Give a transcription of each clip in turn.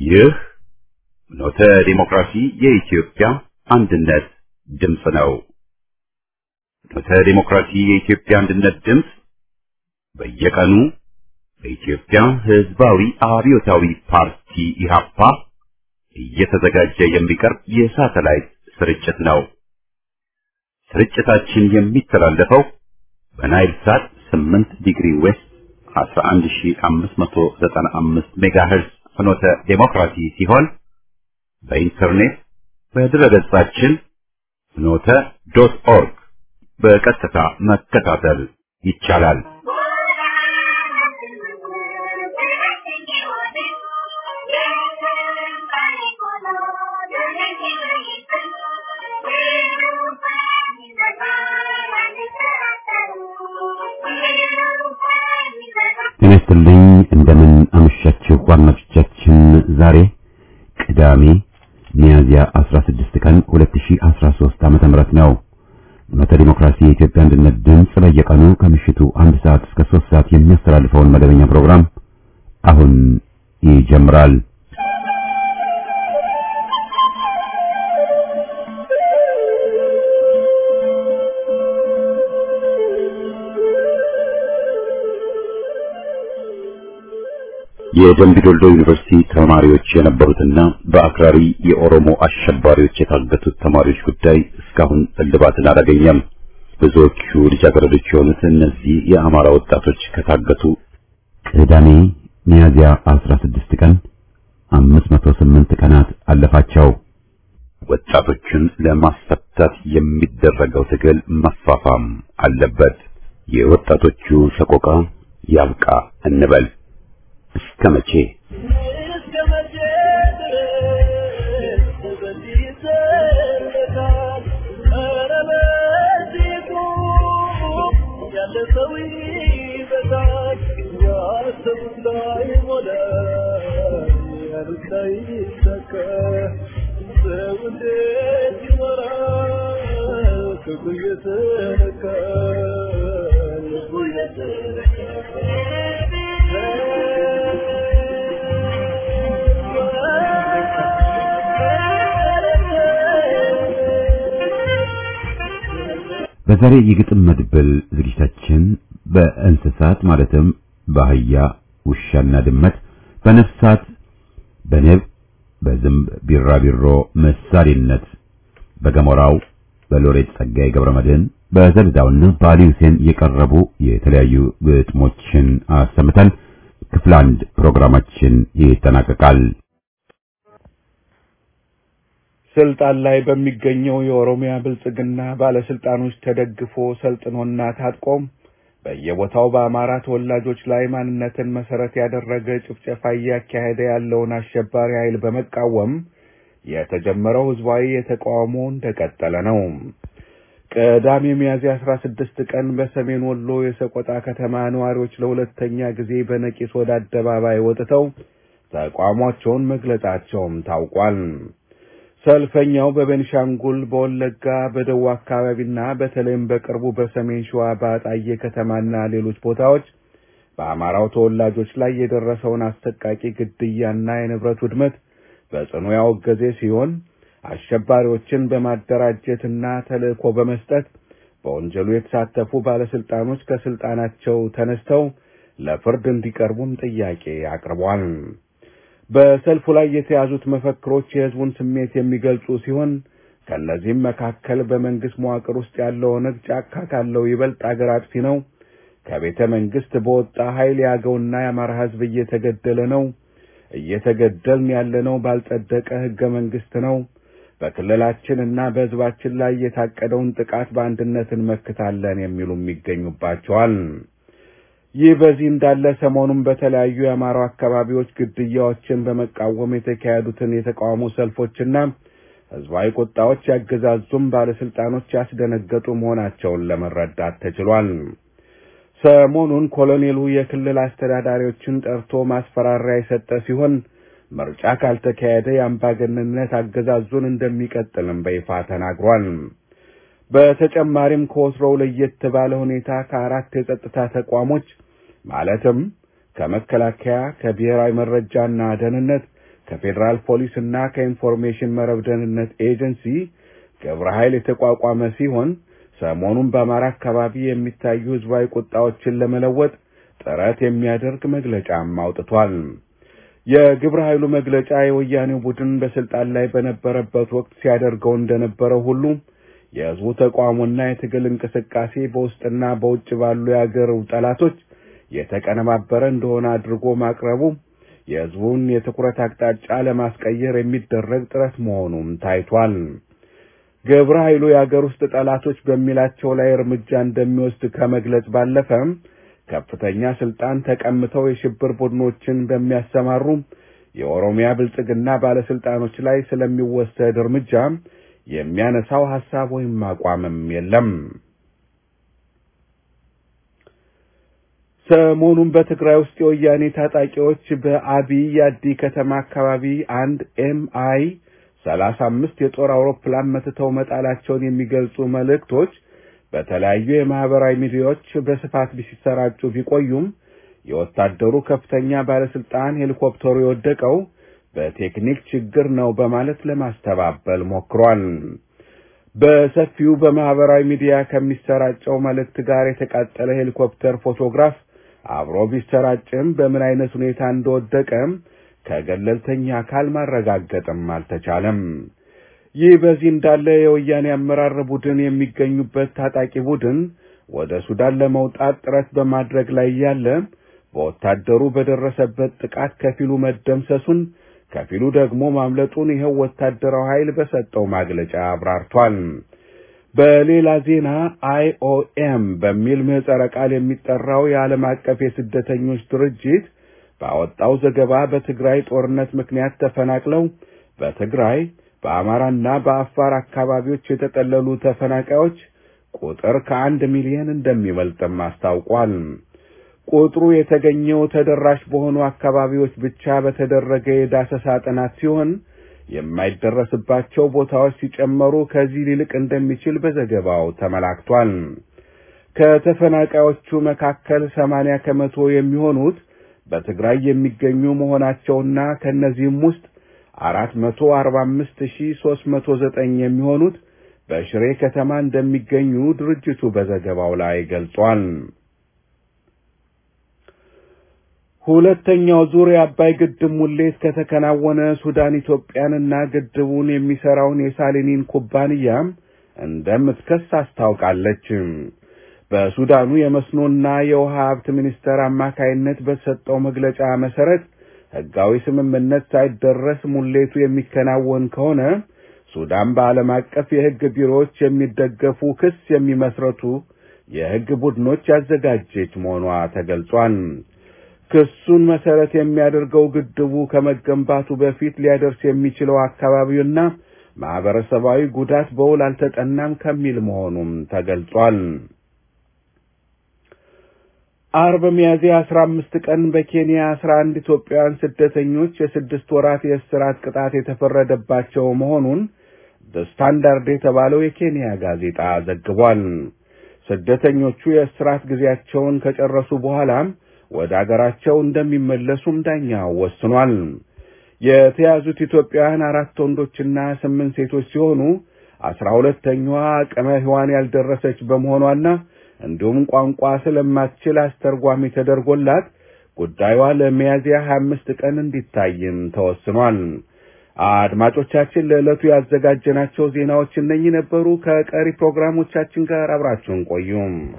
ይህ ኖተ ዲሞክራሲ የኢትዮጵያ አንድነት ድምፅ ነው። ኖተ ዲሞክራሲ የኢትዮጵያ አንድነት ድምፅ በየቀኑ በኢትዮጵያ ሕዝባዊ አብዮታዊ ፓርቲ ኢህአፓ እየተዘጋጀ የሚቀርብ የሳተላይት ስርጭት ነው። ስርጭታችን የሚተላለፈው በናይል ሳት 8 ዲግሪ ዌስት 11595 ሜጋሄርዝ ፍኖተ ዲሞክራሲ ሲሆን በኢንተርኔት በድረገጻችን ፍኖተ.ኦርግ በቀጥታ መከታተል ይቻላል። እነስተልኝ እንደምን አመሻችሁ አድማጮቻችን። ዛሬ ቅዳሜ ሚያዝያ 16 ቀን 2013 ዓ.ም ነው። ኖተ ዲሞክራሲ የኢትዮጵያ አንድነት ድምፅ በየቀኑ ከምሽቱ 1 ሰዓት እስከ 3 ሰዓት የሚያስተላልፈውን መደበኛ ፕሮግራም አሁን ይጀምራል። የደምቢ ዶልዶ ዩኒቨርሲቲ ተማሪዎች የነበሩትና በአክራሪ የኦሮሞ አሸባሪዎች የታገቱት ተማሪዎች ጉዳይ እስካሁን እልባትን አላገኘም። ብዙዎቹ ልጃገረዶች የሆኑት እነዚህ የአማራ ወጣቶች ከታገቱ ቅዳሜ ሚያዝያ 16 ቀን 508 ቀናት አለፋቸው። ወጣቶችን ለማስፈታት የሚደረገው ትግል መፋፋም አለበት። የወጣቶቹ ሰቆቃ ያብቃ እንበል። እስከ መቼ በዛሬ የግጥም መድብል ዝግጅታችን በእንስሳት ማለትም በአህያ፣ ውሻና ድመት፣ በነፍሳት፣ በንብ፣ በዝንብ፣ ቢራቢሮ ምሳሌነት በገሞራው በሎሬት ጸጋዬ ገብረመድህን በዘልዳውና በአሊ ሁሴን የቀረቡ የተለያዩ ግጥሞችን አሰምተን ክፍል 1 ፕሮግራማችን ይጠናቀቃል። ስልጣን ላይ በሚገኘው የኦሮሚያ ብልጽግና ባለስልጣኖች ተደግፎ ሰልጥኖና ታጥቆም በየቦታው በአማራ ተወላጆች ላይ ማንነትን መሰረት ያደረገ ጭፍጨፋ እያካሄደ ያለውን አሸባሪ ኃይል በመቃወም የተጀመረው ህዝባዊ የተቃውሞ እንደቀጠለ ነው። ቅዳሜ ሚያዝያ 16 ቀን በሰሜን ወሎ የሰቆጣ ከተማ ነዋሪዎች ለሁለተኛ ጊዜ በነቂስ ወደ አደባባይ ወጥተው ተቃውሟቸውን መግለጻቸውም ታውቋል። ሰልፈኛው በቤንሻንጉል፣ በወለጋ፣ በደቡብ አካባቢና በተለይም በቅርቡ በሰሜን ሸዋ በአጣዬ ከተማና ሌሎች ቦታዎች በአማራው ተወላጆች ላይ የደረሰውን አሰቃቂ ግድያና የንብረት ውድመት በጽኑ ያወገዘ ሲሆን አሸባሪዎችን በማደራጀትና ተልእኮ በመስጠት በወንጀሉ የተሳተፉ ባለስልጣኖች ከስልጣናቸው ተነስተው ለፍርድ እንዲቀርቡም ጥያቄ አቅርቧል። በሰልፉ ላይ የተያዙት መፈክሮች የህዝቡን ስሜት የሚገልጹ ሲሆን ከነዚህም መካከል በመንግስት መዋቅር ውስጥ ያለው ኦነግ ጫካ ካለው ይበልጥ አገር አጥፊ ነው፣ ከቤተ መንግስት በወጣ ኃይል ያገውና የአማራ ህዝብ እየተገደለ ነው፣ እየተገደልን ያለነው ባልጸደቀ ህገ መንግስት ነው፣ በክልላችንና በህዝባችን ላይ የታቀደውን ጥቃት በአንድነት እንመክታለን የሚሉም ይገኙባቸዋል። ይህ በዚህ እንዳለ ሰሞኑን በተለያዩ የአማራ አካባቢዎች ግድያዎችን በመቃወም የተካሄዱትን የተቃውሞ ሰልፎችና ህዝባዊ ቁጣዎች ያገዛዙም ባለስልጣኖች ያስደነገጡ መሆናቸውን ለመረዳት ተችሏል። ሰሞኑን ኮሎኔሉ የክልል አስተዳዳሪዎችን ጠርቶ ማስፈራሪያ የሰጠ ሲሆን ምርጫ ካልተካሄደ የአምባገነንነት አገዛዙን እንደሚቀጥልም በይፋ ተናግሯል። በተጨማሪም ከወትሮው ለየት ባለ ሁኔታ ከአራት የጸጥታ ተቋሞች ማለትም ከመከላከያ፣ ከብሔራዊ መረጃና ደህንነት፣ ከፌደራል ፖሊስና ከኢንፎርሜሽን መረብ ደህንነት ኤጀንሲ ግብረ ኃይል የተቋቋመ ሲሆን ሰሞኑን በአማራ አካባቢ የሚታዩ ህዝባዊ ቁጣዎችን ለመለወጥ ጥረት የሚያደርግ መግለጫም አውጥቷል። የግብረ ኃይሉ መግለጫ የወያኔው ቡድን በስልጣን ላይ በነበረበት ወቅት ሲያደርገው እንደነበረው ሁሉ የህዝቡ ተቋሙና የትግል እንቅስቃሴ በውስጥና በውጭ ባሉ የአገር ጠላቶች የተቀነባበረ እንደሆነ አድርጎ ማቅረቡ የህዝቡን የትኩረት አቅጣጫ ለማስቀየር የሚደረግ ጥረት መሆኑም ታይቷል። ግብረ ኃይሉ የአገር ውስጥ ጠላቶች በሚላቸው ላይ እርምጃ እንደሚወስድ ከመግለጽ ባለፈ ከፍተኛ ስልጣን ተቀምጠው የሽብር ቡድኖችን በሚያሰማሩ የኦሮሚያ ብልጽግና ባለስልጣኖች ላይ ስለሚወሰድ እርምጃ የሚያነሳው ሐሳብ ወይም አቋምም የለም። ሰሞኑን በትግራይ ውስጥ የወያኔ ታጣቂዎች በአብይ አዲ ከተማ አካባቢ አንድ ኤምአይ 35 የጦር አውሮፕላን መትተው መጣላቸውን የሚገልጹ መልእክቶች በተለያዩ የማህበራዊ ሚዲያዎች በስፋት ሲሰራጩ ቢቆዩም የወታደሩ ከፍተኛ ባለስልጣን ሄሊኮፕተሩ የወደቀው በቴክኒክ ችግር ነው በማለት ለማስተባበል ሞክሯል። በሰፊው በማህበራዊ ሚዲያ ከሚሰራጨው መልእክት ጋር የተቃጠለ ሄሊኮፕተር ፎቶግራፍ አብሮ ቢሰራጭም በምን አይነት ሁኔታ እንደወደቀ ከገለልተኛ አካል ማረጋገጥም አልተቻለም። ይህ በዚህ እንዳለ የወያኔ አመራር ቡድን የሚገኙበት ታጣቂ ቡድን ወደ ሱዳን ለመውጣት ጥረት በማድረግ ላይ ያለ በወታደሩ በደረሰበት ጥቃት ከፊሉ መደምሰሱን ከፊሉ ደግሞ ማምለጡን ይኸው ወታደራዊ ኃይል በሰጠው መግለጫ አብራርቷል። በሌላ ዜና IOM በሚል ምህጻረ ቃል የሚጠራው የዓለም አቀፍ የስደተኞች ድርጅት ባወጣው ዘገባ በትግራይ ጦርነት ምክንያት ተፈናቅለው በትግራይ በአማራና በአፋር አካባቢዎች የተጠለሉ ተፈናቃዮች ቁጥር ከ1 ሚሊዮን እንደሚበልጥም አስታውቋል። ቁጥሩ የተገኘው ተደራሽ በሆኑ አካባቢዎች ብቻ በተደረገ የዳሰሳ ጥናት ሲሆን የማይደረስባቸው ቦታዎች ሲጨመሩ ከዚህ ሊልቅ እንደሚችል በዘገባው ተመላክቷል። ከተፈናቃዮቹ መካከል 80% የሚሆኑት በትግራይ የሚገኙ መሆናቸውና ከነዚህም ውስጥ 445309 የሚሆኑት በሽሬ ከተማ እንደሚገኙ ድርጅቱ በዘገባው ላይ ገልጿል። ሁለተኛው ዙር የአባይ ግድብ ሙሌት ከተከናወነ ሱዳን ኢትዮጵያንና ግድቡን የሚሰራውን የሳሊኒን ኩባንያ እንደምትከስ አስታውቃለች። በሱዳኑ የመስኖና የውሃ ሀብት ሚኒስቴር አማካይነት በተሰጠው መግለጫ መሰረት ህጋዊ ስምምነት ሳይደረስ ሙሌቱ የሚከናወን ከሆነ ሱዳን በዓለም አቀፍ የህግ ቢሮዎች የሚደገፉ ክስ የሚመስረቱ የህግ ቡድኖች ያዘጋጀች መሆኗ ተገልጿል። ክሱን መሰረት የሚያደርገው ግድቡ ከመገንባቱ በፊት ሊያደርስ የሚችለው አካባቢውና ማህበረሰባዊ ጉዳት በውል አልተጠናም ከሚል መሆኑም ተገልጿል። አርብ ሚያዝያ 15 ቀን በኬንያ 11 ኢትዮጵያውያን ስደተኞች የ6 ወራት የእስራት ቅጣት የተፈረደባቸው መሆኑን ስታንዳርድ የተባለው የኬንያ ጋዜጣ ዘግቧል። ስደተኞቹ የእስራት ጊዜያቸውን ከጨረሱ በኋላ ወደ አገራቸው እንደሚመለሱም ዳኛው ወስኗል። የተያዙት ኢትዮጵያውያን 4 ወንዶችና 8 ሴቶች ሲሆኑ 12ኛዋ አቅመ ሔዋን ያልደረሰች በመሆኗና እንዲሁም ቋንቋ ስለማትችል አስተርጓሚ ተደርጎላት ጉዳዩዋ ለሚያዝያ 25 ቀን እንዲታይም ተወስኗል። አድማጮቻችን ለዕለቱ ያዘጋጀናቸው ዜናዎች እነኚህ ነበሩ። ከቀሪ ፕሮግራሞቻችን ጋር አብራችሁን ቆዩ።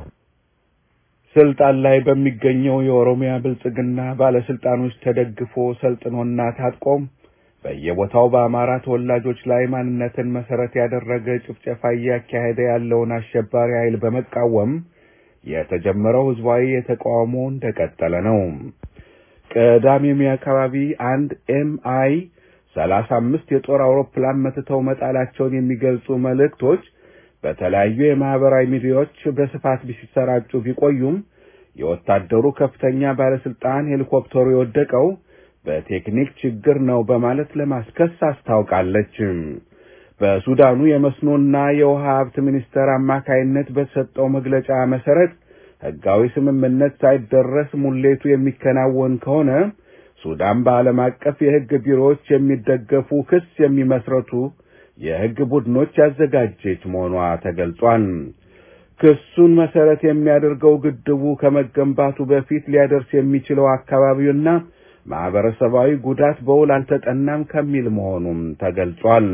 ስልጣን ላይ በሚገኘው የኦሮሚያ ብልጽግና ባለስልጣኖች ተደግፎ ሰልጥኖና ታጥቆም በየቦታው በአማራ ተወላጆች ላይ ማንነትን መሰረት ያደረገ ጭፍጨፋ እያካሄደ ያለውን አሸባሪ ኃይል በመቃወም የተጀመረው ህዝባዊ የተቃውሞ እንደቀጠለ ነው። ቅዳሜ አካባቢ አንድ ኤምአይ 35 የጦር አውሮፕላን መትተው መጣላቸውን የሚገልጹ መልእክቶች በተለያዩ የማህበራዊ ሚዲያዎች በስፋት ሲሰራጩ ቢቆዩም የወታደሩ ከፍተኛ ባለስልጣን ሄሊኮፕተሩ የወደቀው በቴክኒክ ችግር ነው በማለት ለማስከስ አስታውቃለች። በሱዳኑ የመስኖና የውሃ ሀብት ሚኒስቴር አማካይነት በተሰጠው መግለጫ መሰረት ህጋዊ ስምምነት ሳይደረስ ሙሌቱ የሚከናወን ከሆነ ሱዳን በዓለም አቀፍ የሕግ ቢሮዎች የሚደገፉ ክስ የሚመስረቱ የሕግ ቡድኖች ያዘጋጀች መሆኗ ተገልጿል። ክሱን መሰረት የሚያደርገው ግድቡ ከመገንባቱ በፊት ሊያደርስ የሚችለው አካባቢውና ማህበረሰባዊ ጉዳት በውል አልተጠናም ከሚል መሆኑም ተገልጿል።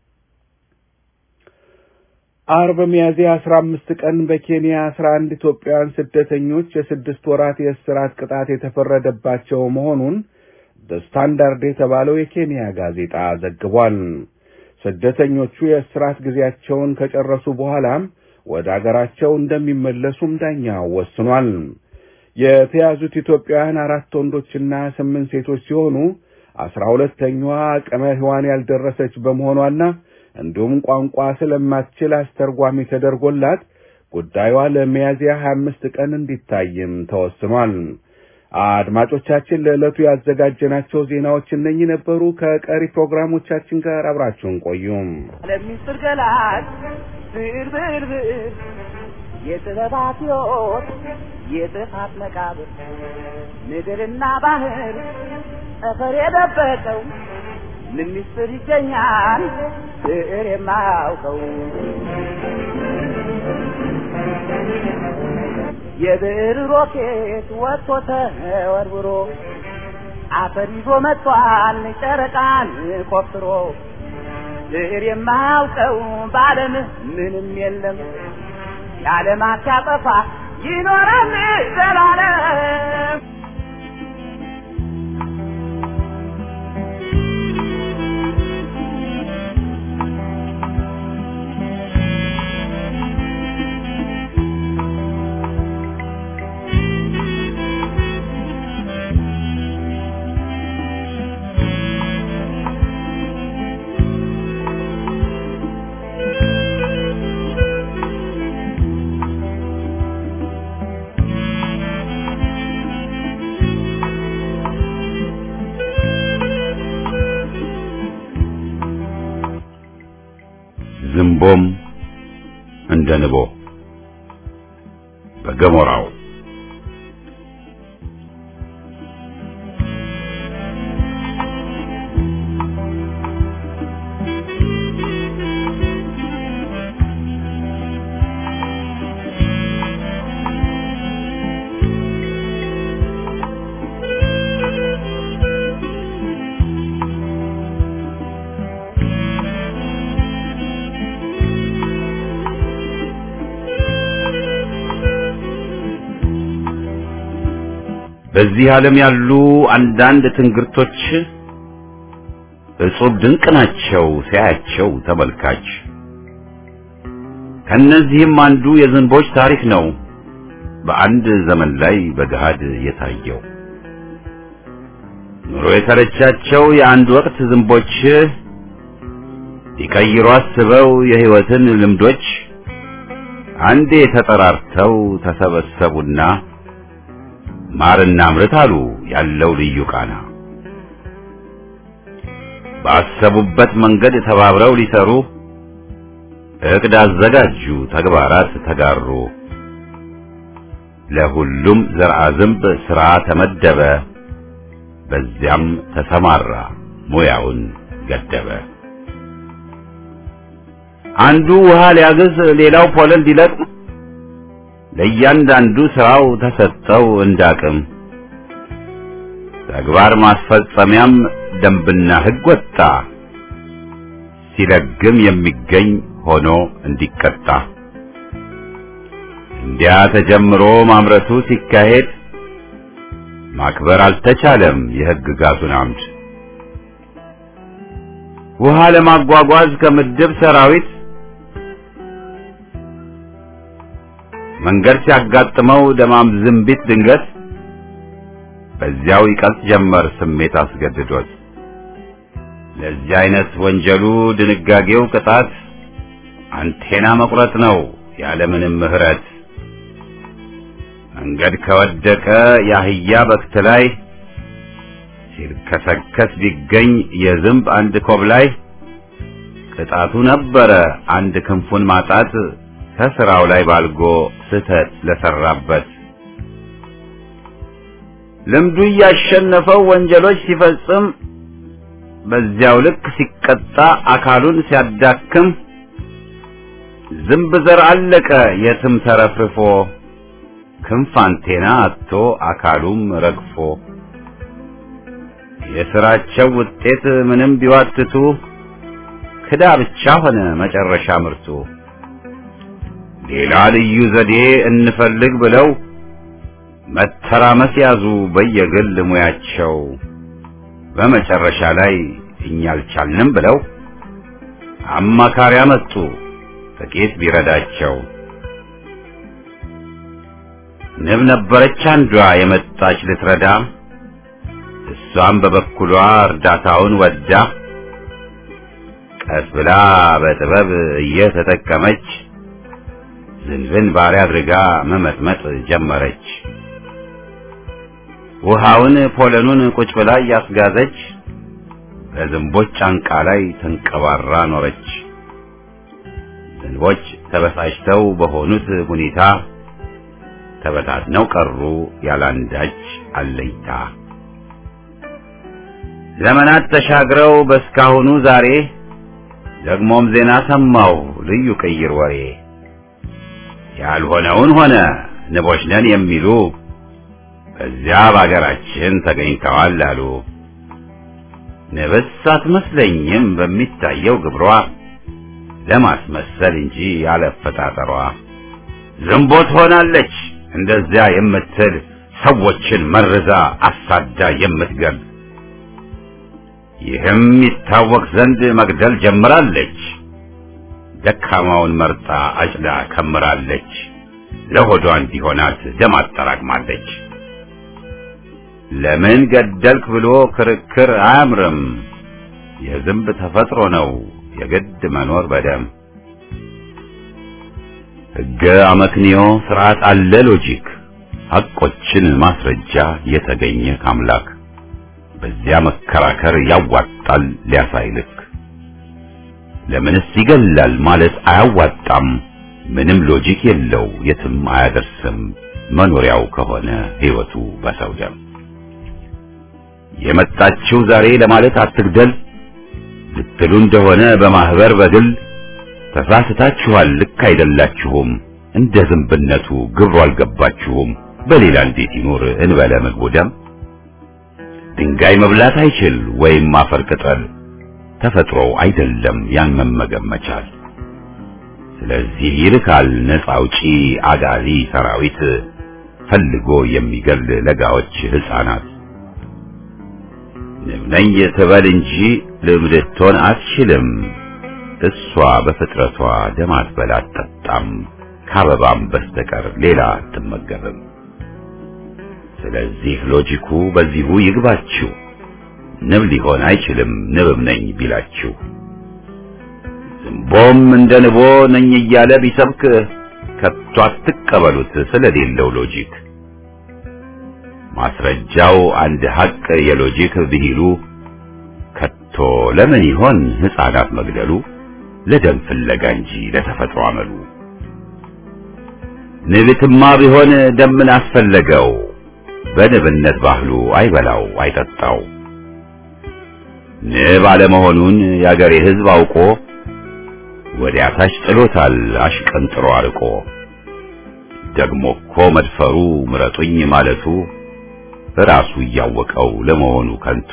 አርብ ሚያዝያ 15 ቀን በኬንያ 11 ኢትዮጵያውያን ስደተኞች የ6 ወራት የእስራት ቅጣት የተፈረደባቸው መሆኑን ስታንዳርድ የተባለው የኬንያ ጋዜጣ ዘግቧል። ስደተኞቹ የእስራት ጊዜያቸውን ከጨረሱ በኋላም ወደ አገራቸው እንደሚመለሱም ዳኛው ወስኗል። የተያዙት ኢትዮጵያውያን 4 ወንዶችና 8 ሴቶች ሲሆኑ 12ኛዋ አቅመ ሔዋን ያልደረሰች በመሆኗና እንዲሁም ቋንቋ ስለማትችል አስተርጓሚ ተደርጎላት ጉዳዩዋ ለሚያዝያ 25 ቀን እንዲታይም ተወስኗል። አድማጮቻችን ለዕለቱ ያዘጋጀናቸው ዜናዎች እነኚህ ነበሩ። ከቀሪ ፕሮግራሞቻችን ጋር አብራችሁን ቆዩ። ለሚስጥር ገላጭ ብርብር የጥበባት ሕይወት የጥፋት መቃብር ምድርና ባህር ጠፈር የደበቀው ምን ሚስጥር ይገኛል ብዕር የማያውቀው የብዕር ሮኬት ወጥቶ ተወርውሮ አፈር ይዞ መጥቷል ጨረቃን ቆፍሮ ብዕር የማያውቀው በዓለም ምንም የለም የዓለማት ያጠፋ ይኖራል ዘላለም። ዝንቦም እንደ ንቦ በገሞራው በዚህ ዓለም ያሉ አንዳንድ ትንግርቶች እጹብ ድንቅ ናቸው ሲያያቸው ተመልካች። ከነዚህም አንዱ የዝንቦች ታሪክ ነው በአንድ ዘመን ላይ በገሃድ የታየው። ኑሮ የተረቻቸው የአንድ ወቅት ዝንቦች ሊቀይሩ አስበው የሕይወትን ልምዶች አንዴ ተጠራርተው ተሰበሰቡና ማርና ምርት አሉ ያለው ልዩ ቃና። ባሰቡበት መንገድ ተባብረው ሊሰሩ እቅድ አዘጋጁ ተግባራት ተጋሩ። ለሁሉም ዘርአ ዝንብ ሥራ ተመደበ በዚያም ተሰማራ ሙያውን ገደበ። አንዱ ውሃ ሊያግዝ ሌላው ፖለል ሊለቅም ለእያንዳንዱ ሥራው ተሰጠው እንዳቅም። ተግባር ማስፈጸሚያም ደንብና ሕግ ወጣ ሲለግም የሚገኝ ሆኖ እንዲቀጣ። እንዲያ ተጀምሮ ማምረቱ ሲካሄድ ማክበር አልተቻለም የሕግጋቱን አምድ። ውሃ ለማጓጓዝ ከምድብ ሰራዊት መንገድ ሲያጋጥመው ደማም ዝንቢት ድንገት በዚያው ይቀልጥ ጀመር ስሜት አስገድዶት። ለዚህ አይነት ወንጀሉ ድንጋጌው ቅጣት አንቴና መቁረጥ ነው ያለምንም ምህረት። መንገድ ከወደቀ ያህያ በክት ላይ ሲልከሰከስ ቢገኝ የዝንብ አንድ ኮብ ላይ ቅጣቱ ነበረ አንድ ክንፉን ማጣት ከስራው ላይ ባልጎ ስተት ለሰራበት። ልምዱ ያሸነፈው ወንጀሎች ሲፈጽም በዚያው ልክ ሲቀጣ አካሉን ሲያዳክም ዝንብ ዘር አለቀ የትም ተረፍርፎ ክንፍ አንቴና አጥቶ አካሉም ረግፎ የሥራቸው ውጤት ምንም ቢዋትቱ ክዳ ብቻ ሆነ መጨረሻ ምርቱ። ሌላ ልዩ ዘዴ እንፈልግ ብለው መተራመስ ያዙ በየግል ሙያቸው። በመጨረሻ ላይ እኛ አልቻልንም ብለው አማካሪ አመጡ ጥቂት ቢረዳቸው። ንብ ነበረች አንዷ የመጣች ልትረዳ፣ እሷም በበኩሏ እርዳታውን ወዳ ቀስ ብላ በጥበብ እየተጠቀመች ዝንብን ባሪያ አድርጋ መመጥመጥ ጀመረች። ውሃውን ፖለኑን ቁጭ ብላ እያስጋዘች በዝንቦች ጫንቃ ላይ ተንቀባራ ኖረች። ዝንቦች ተበሳጭተው በሆኑት ሁኔታ ተበታትነው ቀሩ ያላንዳች አለይታ። ዘመናት ተሻግረው በስካሁኑ ዛሬ ደግሞም ዜና ሰማው ልዩ ቅይር ወሬ። ያልሆነውን ሆነ ንቦች ነን የሚሉ በዚያ በአገራችን ተገኝተዋል አሉ። ንብስ አትመስለኝም በሚታየው ግብሯ ለማስመሰል እንጂ ያለፈጣጠሯ። ዝንቦት ሆናለች እንደዚያ የምትል ሰዎችን መርዛ አሳዳ የምትገል። ይህም ይታወቅ ዘንድ መግደል ጀምራለች። ደካማውን መርጣ አጭዳ ከምራለች። ለሆዷ እንዲሆናት ደም አጠራቅማለች። ለምን ገደልክ ብሎ ክርክር አያምርም። የዝንብ ተፈጥሮ ነው የግድ መኖር በደም። ሕገ አመክንዮ ስርዓት አለ ሎጂክ፣ ሐቆችን ማስረጃ የተገኘ ካምላክ። በዚያ መከራከር ያዋጣል ሊያሳይልክ። ለምንስ ይገላል ማለት አያዋጣም። ምንም ሎጂክ የለው የትም አያደርስም። መኖሪያው ከሆነ ሕይወቱ በሰው ደም። የመጣችው ዛሬ ለማለት አትግደል ልትሉ እንደሆነ በማህበር በግል ተሳስታችኋል። ልክ አይደላችሁም። እንደ ዝንብነቱ ግብሩ አልገባችሁም። በሌላ እንዴት ይኖር እንበለ ምግቡ ደም። ድንጋይ መብላት አይችል ወይም አፈር ቅጠል ተፈጥሮ አይደለም ያን መመገብ መቻል። ስለዚህ ይልካል ነፃ አውጪ አጋዚ ሰራዊት ፈልጎ የሚገል ለጋዎች ሕፃናት። ንብ ነኝ ትበል እንጂ ልብ ልትሆን አትችልም። እሷ በፍጥረቷ ደም አትበላ አትጠጣም። ከአበባም በስተቀር ሌላ አትመገብም። ስለዚህ ሎጂኩ በዚሁ ይግባችሁ። ንብ ሊሆን አይችልም ንብም ነኝ ቢላችሁ። ዝንቦም እንደ ንቦ ነኝ እያለ ቢሰብክ ከቶ አትቀበሉት ስለሌለው ሎጂክ። ማስረጃው አንድ ሐቅ የሎጂክ ብሂሉ ከቶ ለምን ይሆን ሕፃናት መግደሉ? ለደም ፍለጋ እንጂ ለተፈጥሮ አመሉ። ንብትማ ቢሆን ደምን አስፈለገው። በንብነት ባህሉ አይበላው አይጠጣው። ንብ አለመሆኑን ያገሬ ሕዝብ አውቆ ወዲያ ታች ጥሎታል አሽቀንጥሮ አርቆ። ደግሞ እኮ መድፈሩ ምረጡኝ ማለቱ ራሱ እያወቀው ለመሆኑ ከንቱ።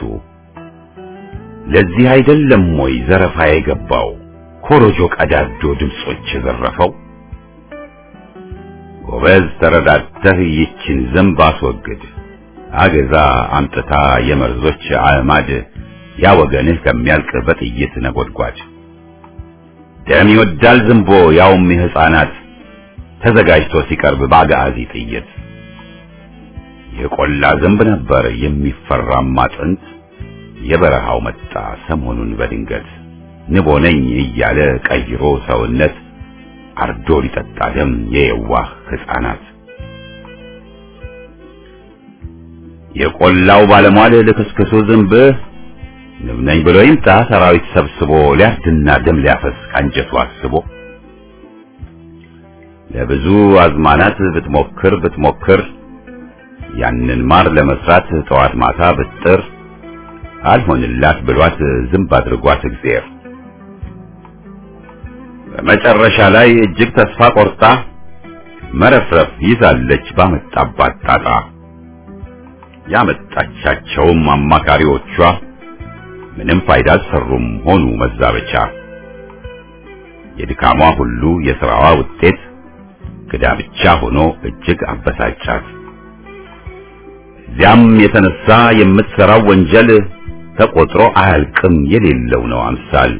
ለዚህ አይደለም ወይ ዘረፋ የገባው ኮሮጆ ቀዳዶ ድምጾች የዘረፈው? ጎበዝ ተረዳተህ ይችን ዝንብ አስወግድ። አገዛ አምጥታ የመርዞች አዕማድ ያወገንህ ከሚያልቅ በጥይት ነጎድጓድ። ደም ይወዳል ዝንቦ ያውም የሕፃናት ተዘጋጅቶ ሲቀርብ ባጋዚ ጥይት። የቆላ ዝንብ ነበር የሚፈራማ ጥንት። የበረሃው መጣ ሰሞኑን በድንገት። ንቦ ነኝ እያለ ቀይሮ ሰውነት አርዶ ሊጠጣ ደም የየዋህ ሕፃናት። የቆላው ባለሟል ልክስክሱ ዝንብ ንብ ነኝ ብሎ ይምጣ ሰራዊት ሰብስቦ ሊያርድና ደም ሊያፈስ ካንጀቱ አስቦ። ለብዙ አዝማናት ብትሞክር ያንን ማር ለመስራት ጠዋት ማታ ብጥር አልሆንላት ብሏት ዝንብ አድርጓት እግዚአብሔር በመጨረሻ ላይ እጅግ ተስፋ ቆርጣ መረፍረፍ ይዛለች ባመጣባት ጣጣ። ያመጣቻቸውም አማካሪዎቿ ምንም ፋይዳ አልሰሩም ሆኑ መዛበቻ። የድካሟ ሁሉ የሥራዋ ውጤት ክዳ ብቻ ሆኖ እጅግ አበሳጫት። እዚያም የተነሳ የምትሠራው ወንጀል ተቆጥሮ አያልቅም የሌለው ነው አምሳል።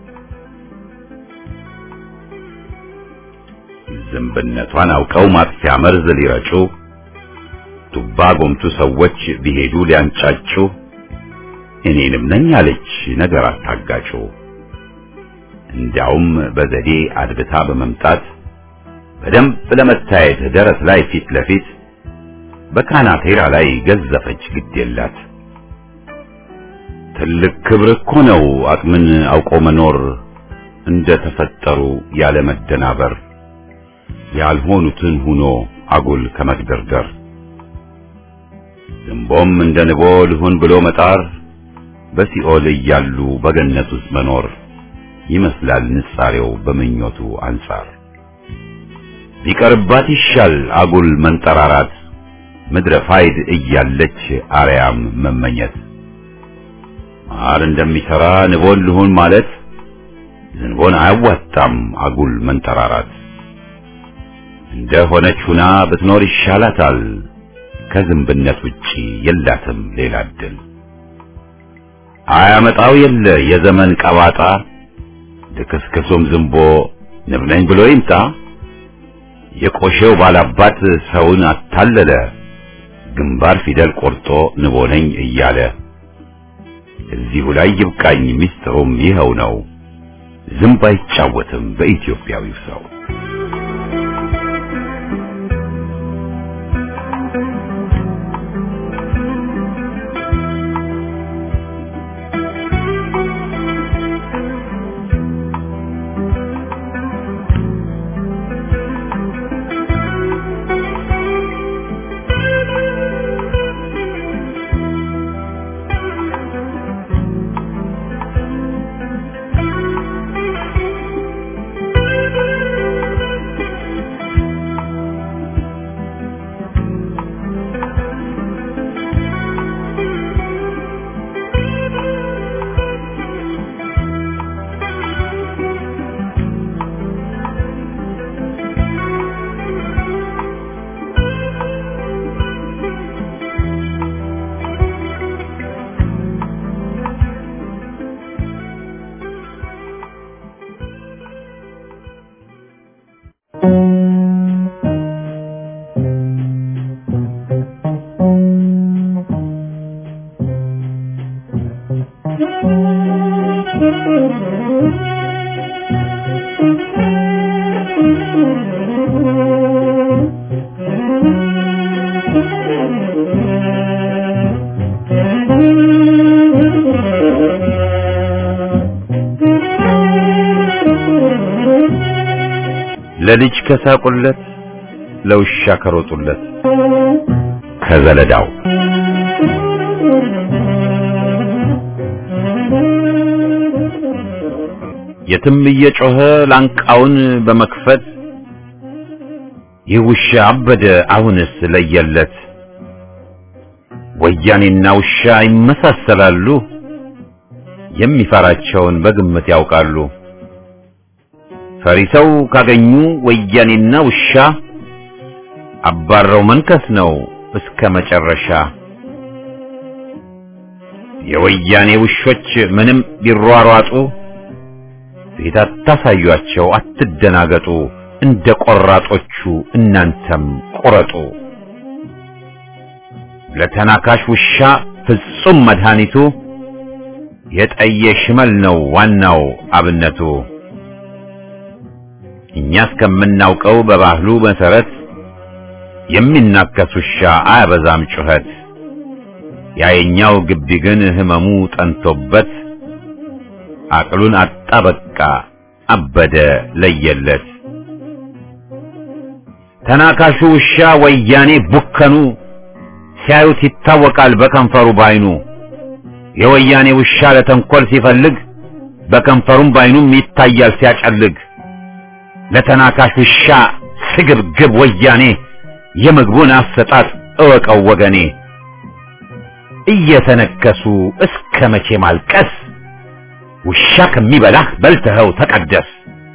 ዝንብነቷን አውቀው ማጥፊያ መርዝ ሊረጩ ቱባ ጎምቱ ሰዎች ቢሄዱ ሊያንጫጩ እኔንም ነኝ አለች ነገር አታጋጩ። እንዲያውም በዘዴ አድብታ በመምጣት በደንብ ለመታየት ደረት ላይ ፊት ለፊት በካናቴራ ላይ ገዘፈች ግድ የላት። ትልቅ ክብር እኮ ነው አቅምን አውቆ መኖር እንደ ተፈጠሩ ያለ መደናበር ያልሆኑትን ሆኖ አጉል ከመግደርደር። ዝንቦም እንደ ንቦ ልሁን ብሎ መጣር በሲኦል እያሉ በገነት ውስጥ መኖር ይመስላል ንጻሬው በምኞቱ አንጻር። ቢቀርባት ይሻል አጉል መንጠራራት ምድረ ፋይድ እያለች አርያም መመኘት። ማር እንደሚሰራ ንቦን ልሁን ማለት ዝንቦን አያዋጣም አጉል መንጠራራት። እንደሆነች ሁና ብትኖር ይሻላታል ከዝንብነት ውጪ የላትም ሌላ እድል። አያመጣው የለ የዘመን ቀባጣ ድክስክሱም ዝንቦ ንብ ነኝ ብሎ ይምጣ። የቆሼው ባላባት ሰውን አታለለ ግንባር ፊደል ቆርጦ ንቦ ነኝ እያለ። እዚሁ ላይ ይብቃኝ ሚስጥሩም ይኸው ነው ዝንብ አይጫወትም በኢትዮጵያዊው ሰው። ለልጅ ከሳቁለት ለውሻ ከሮጡለት ከዘለዳው የትም እየጮኸ ላንቃውን በመክፈት ይውሻ አበደ አሁንስ ለየለት። ወያኔና ውሻ ይመሳሰላሉ የሚፈራቸውን በግምት ያውቃሉ። ፈሪሰው ካገኙ ወያኔና ውሻ አባረው መንከስ ነው እስከ መጨረሻ። የወያኔ ውሾች ምንም ቢሯሯጡ ፊት አታሳዩአቸው አትደናገጡ። እንደ ቆራጦቹ እናንተም ቁረጡ። ለተናካሽ ውሻ ፍጹም መድኃኒቱ የጠየ ሽመል ነው ዋናው አብነቱ። እኛ እስከምናውቀው በባህሉ መሰረት የሚናከስ ውሻ አያበዛም ጩኸት። ያየኛው ግቢ ግን ህመሙ ጠንቶበት አቅሉን አጣ በቃ አበደ ለየለት። ተናካሹ ውሻ ወያኔ ቡከኑ ሲያዩት ይታወቃል በከንፈሩ ባይኑ የወያኔ ውሻ ለተንኮል ሲፈልግ በከንፈሩም ባይኑም ይታያል ሲያጨልግ ለተናካሽ ውሻ ስግብግብ ወያኔ የምግቡን አሰጣጥ እወቀው ወገኔ እየተነከሱ እስከ መቼ ማልቀስ ውሻ ከሚበላህ በልተኸው ተቀደስ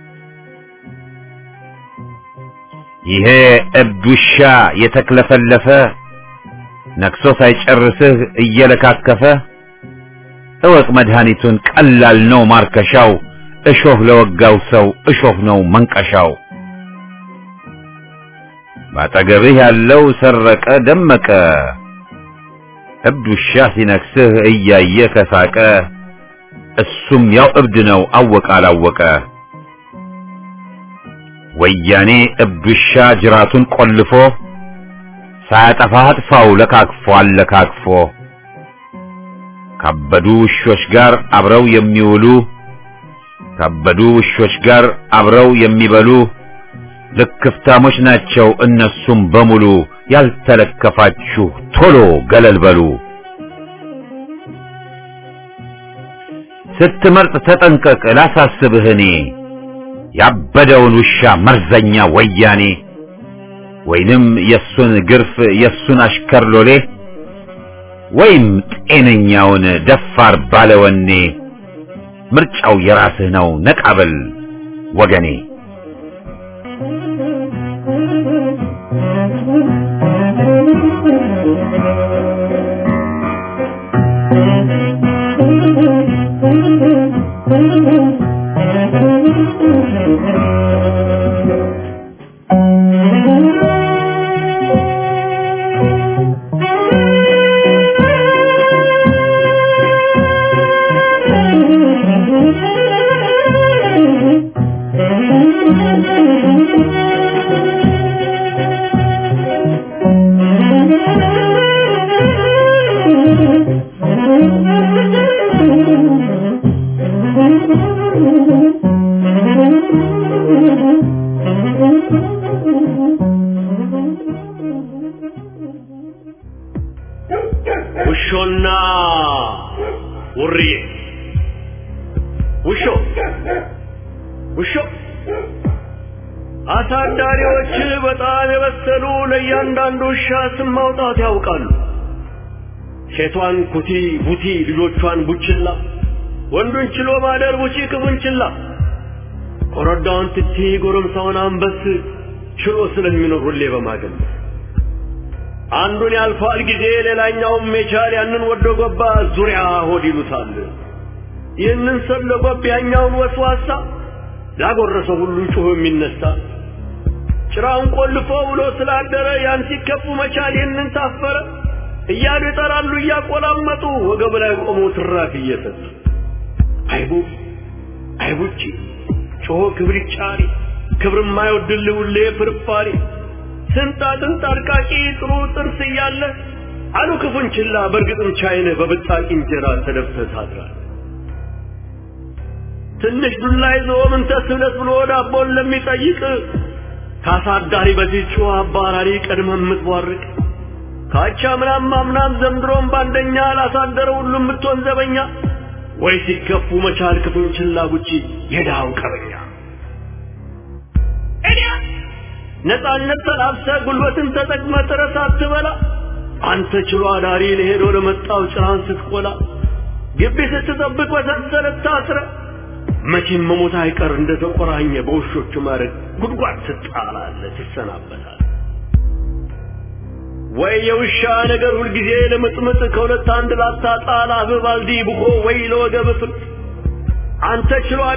ይሄ እብድ ውሻ የተክለፈለፈ ነክሶ ሳይጨርስህ እየለካከፈ እወቅ መድኃኒቱን ቀላል ነው ማርከሻው እሾህ ለወጋው ሰው እሾህ ነው መንቀሻው ባጠገብህ ያለው ሰረቀ ደመቀ እብድ ውሻ ሲነክስህ እያየ ከሳቀ እሱም ያው እብድ ነው አወቀ አላወቀ ወያኔ እብድ ውሻ ጅራቱን ቆልፎ ሳያጠፋ አጥፋው ለካክፎ አለካክፎ ካበዱ ውሾች ጋር አብረው የሚውሉ ካበዱ ውሾች ጋር አብረው የሚበሉ ልክፍታሞች ናቸው እነሱም በሙሉ ያልተለከፋችሁ ቶሎ ገለል በሉ ስትመርጥ ተጠንቀቅ ላሳስብህ እኔ ያበደውን ውሻ መርዘኛ ወያኔ ወይንም የሱን ግርፍ የሱን አሽከር ሎሌ ወይም ጤነኛውን ደፋር ባለወኔ ምርጫው የራስህ ነው ነቃበል ወገኔ ውሾና ውርዬ ውሾ አሳዳሪዎች በጣም የበሰሉ ለእያንዳንዱ ውሻ ስም ማውጣት ያውቃሉ ሴቷን ኩቲ ቡቲ ልጆቿን ቡችላ ወንዱን ችሎ ማደር ቡቺ ክቡንችላ ኮረዳውን ትቲ ጎረምሳውን አንበስ ችሎ ስለሚኖር ሁሌ በማገል አንዱን ያልፋል ጊዜ ሌላኛውም መቻል ያንን ወዶ ገባ ዙሪያ ሆድ ይሉታል ይህንን ሰለ ጎቢያኛውን ወስዋሳ ላጎረሰው ሁሉ ጮህ የሚነሳ ጭራውን ቆልፎ ብሎ ስላደረ ያን ሲከፉ መቻል ይህንን ታፈረ እያሉ ይጠራሉ እያቆላመጡ ወገብ ላይ ቆሞ ትራፊ እየሰጡ አይቡቺ ጮህ ክብርጫሪ ክብር ማይወድል ሁሌ ፍርፋሪ ስንጣጥን ጣርቃቂ ጥሩ ጥርስ እያለ አሉ ክፉንችላ በርግጥም ቻይነ በብጣቂ እንጀራ ተደፍተህ ታድራለህ ትንሽ ዱላ ይዞ ምን ተስለት ብሎ ዳቦን ለሚጠይቅ ካሳዳሪ በዚቹ አባራሪ ቀድመ የምትዋርቅ ካቻ ምናም ዘምድሮም ባንደኛ ላሳደረ ሁሉም ምትሆን ዘበኛ ወይ ሲከፉ መቻል ክፉንችላ ጉቺ የዳው ቀበኛ እዲያ ነፃነት ተላብሰ ጉልበትን ተጠቅመ ተረሳ አትበላ አንተ ችሎ አዳሪ ለሄዶ ለመጣው ጭራን ስትቆላ ግቢ ስትጠብቅ ወሰንሰለት ታስረ መቼም መሞት አይቀር እንደተቆራኘ በውሾቹ ማረግ ጉድጓድ ትጣላለህ ትሰናበታለህ ወይ የውሻ ነገር ሁሉ ጊዜ ለምጥምጥ ከሁለት አንድ ላታጣላ በባልዲ ብቆ ወይ ለወገብ ፍል አንተ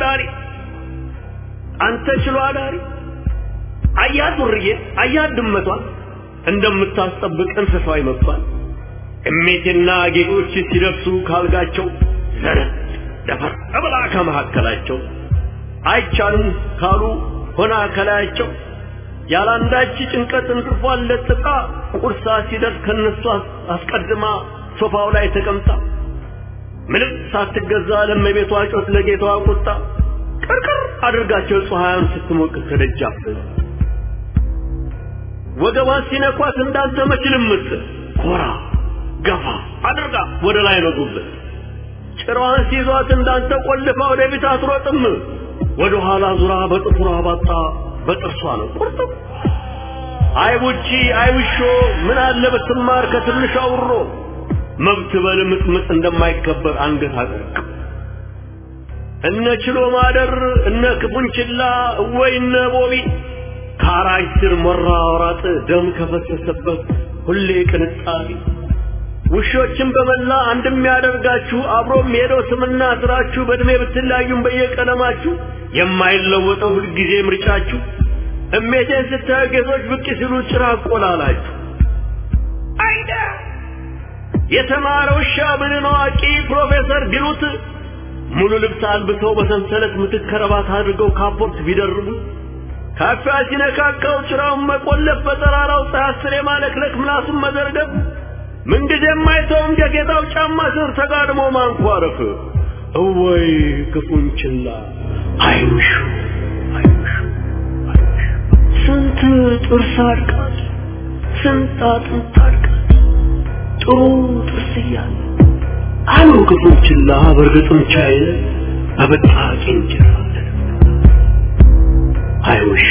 ችሎ አዳሪ አያቱርዬ አያድመቷ እንደምታስጠብቅ እንስሳው ይመጣል እሜቴና ጌቶች ሲለብሱ ካልጋቸው ዘረ ደፈር አብላ ከመሐከላቸው አይቻልም ካሉ ሆና ከላያቸው ያላንዳች ጭንቀት እንቅልፏን ለጥቃ ቁርሳ ሲደርስ ከነሱ አስቀድማ ሶፋው ላይ ተቀምጣ ምንም ሳትገዛ ለመቤቷ ጮት ለጌቷ ቁጣ ቅርቅር አድርጋቸው ፀሐዩን ስትሞቅ ከደጃፍ ወገቧን ሲነኳት እንዳንተ መችልምት ኮራ ገፋ አድርጋ ወደ ላይ ነው ጉብት ጭራዋን ሲዟት እንዳንተ ቆልፋ ወደ ቤት አትሮጥም ወደ ኋላ ዙራ በጥፍሯ ባጣ በጥርሷ ነው ቁርጥ አይቡቺ አይውሾ ምን አለ በትማር ከትንሽ አውሮ መብት በልምጥምጥ እንደማይከበር አንገት አቀርቅ እነ ችሎ ማደር እነ ክፉንችላ ወይነ ቦቢ ካራይ ስር መራራጥ ደም ከፈሰሰበት ሁሌ ቅንጣቢ ውሾችን በመላ አንድም ያደርጋችሁ አብሮ ሄዶ ስምና ስራችሁ በእድሜ ብትላዩም በየቀለማችሁ የማይለወጠው ሁሉ ጊዜ ምርጫችሁ እሜቴን ስታዩ ጌቶች ብቅ ሲሉ ጭራቅ ቆላላችሁ አይዳ የተማረው ሻብን አዋቂ ፕሮፌሰር ቢሉት ሙሉ ልብስ አልብሰው በሰንሰለት ምትክ ከረባት አድርገው ካፖርት ቢደርቡ ካፋ ሲነካካው ጭራውን መቆለፍ በጠራራው ፀሐይ የማለክለክ ምላሱን መዘርገብ ምንጊዜም አይተውም የጌታው ጫማ ስር ተጋድሞ ማንኳረፍ እወይ ክፉንችላ አይውሹ ስንት ጥርስ አድቃት ስንት አጥንት አድቃት ጥሩ ጥርስ እያለ አሉ ክፉንችላ በርግጥም ቻይለ አበጣቂ እንጀራ አይውሹ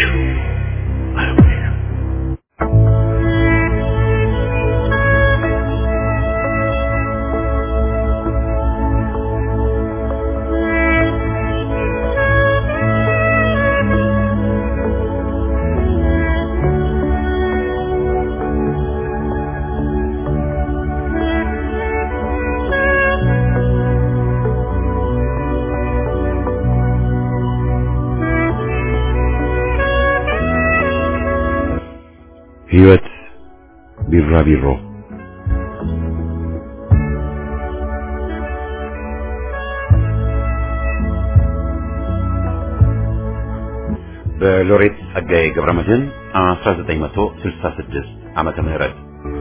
ሕይወት ቢራቢሮ በሎሬት ጸጋዬ ገብረመድህን 1966 ዓመተ ምህረት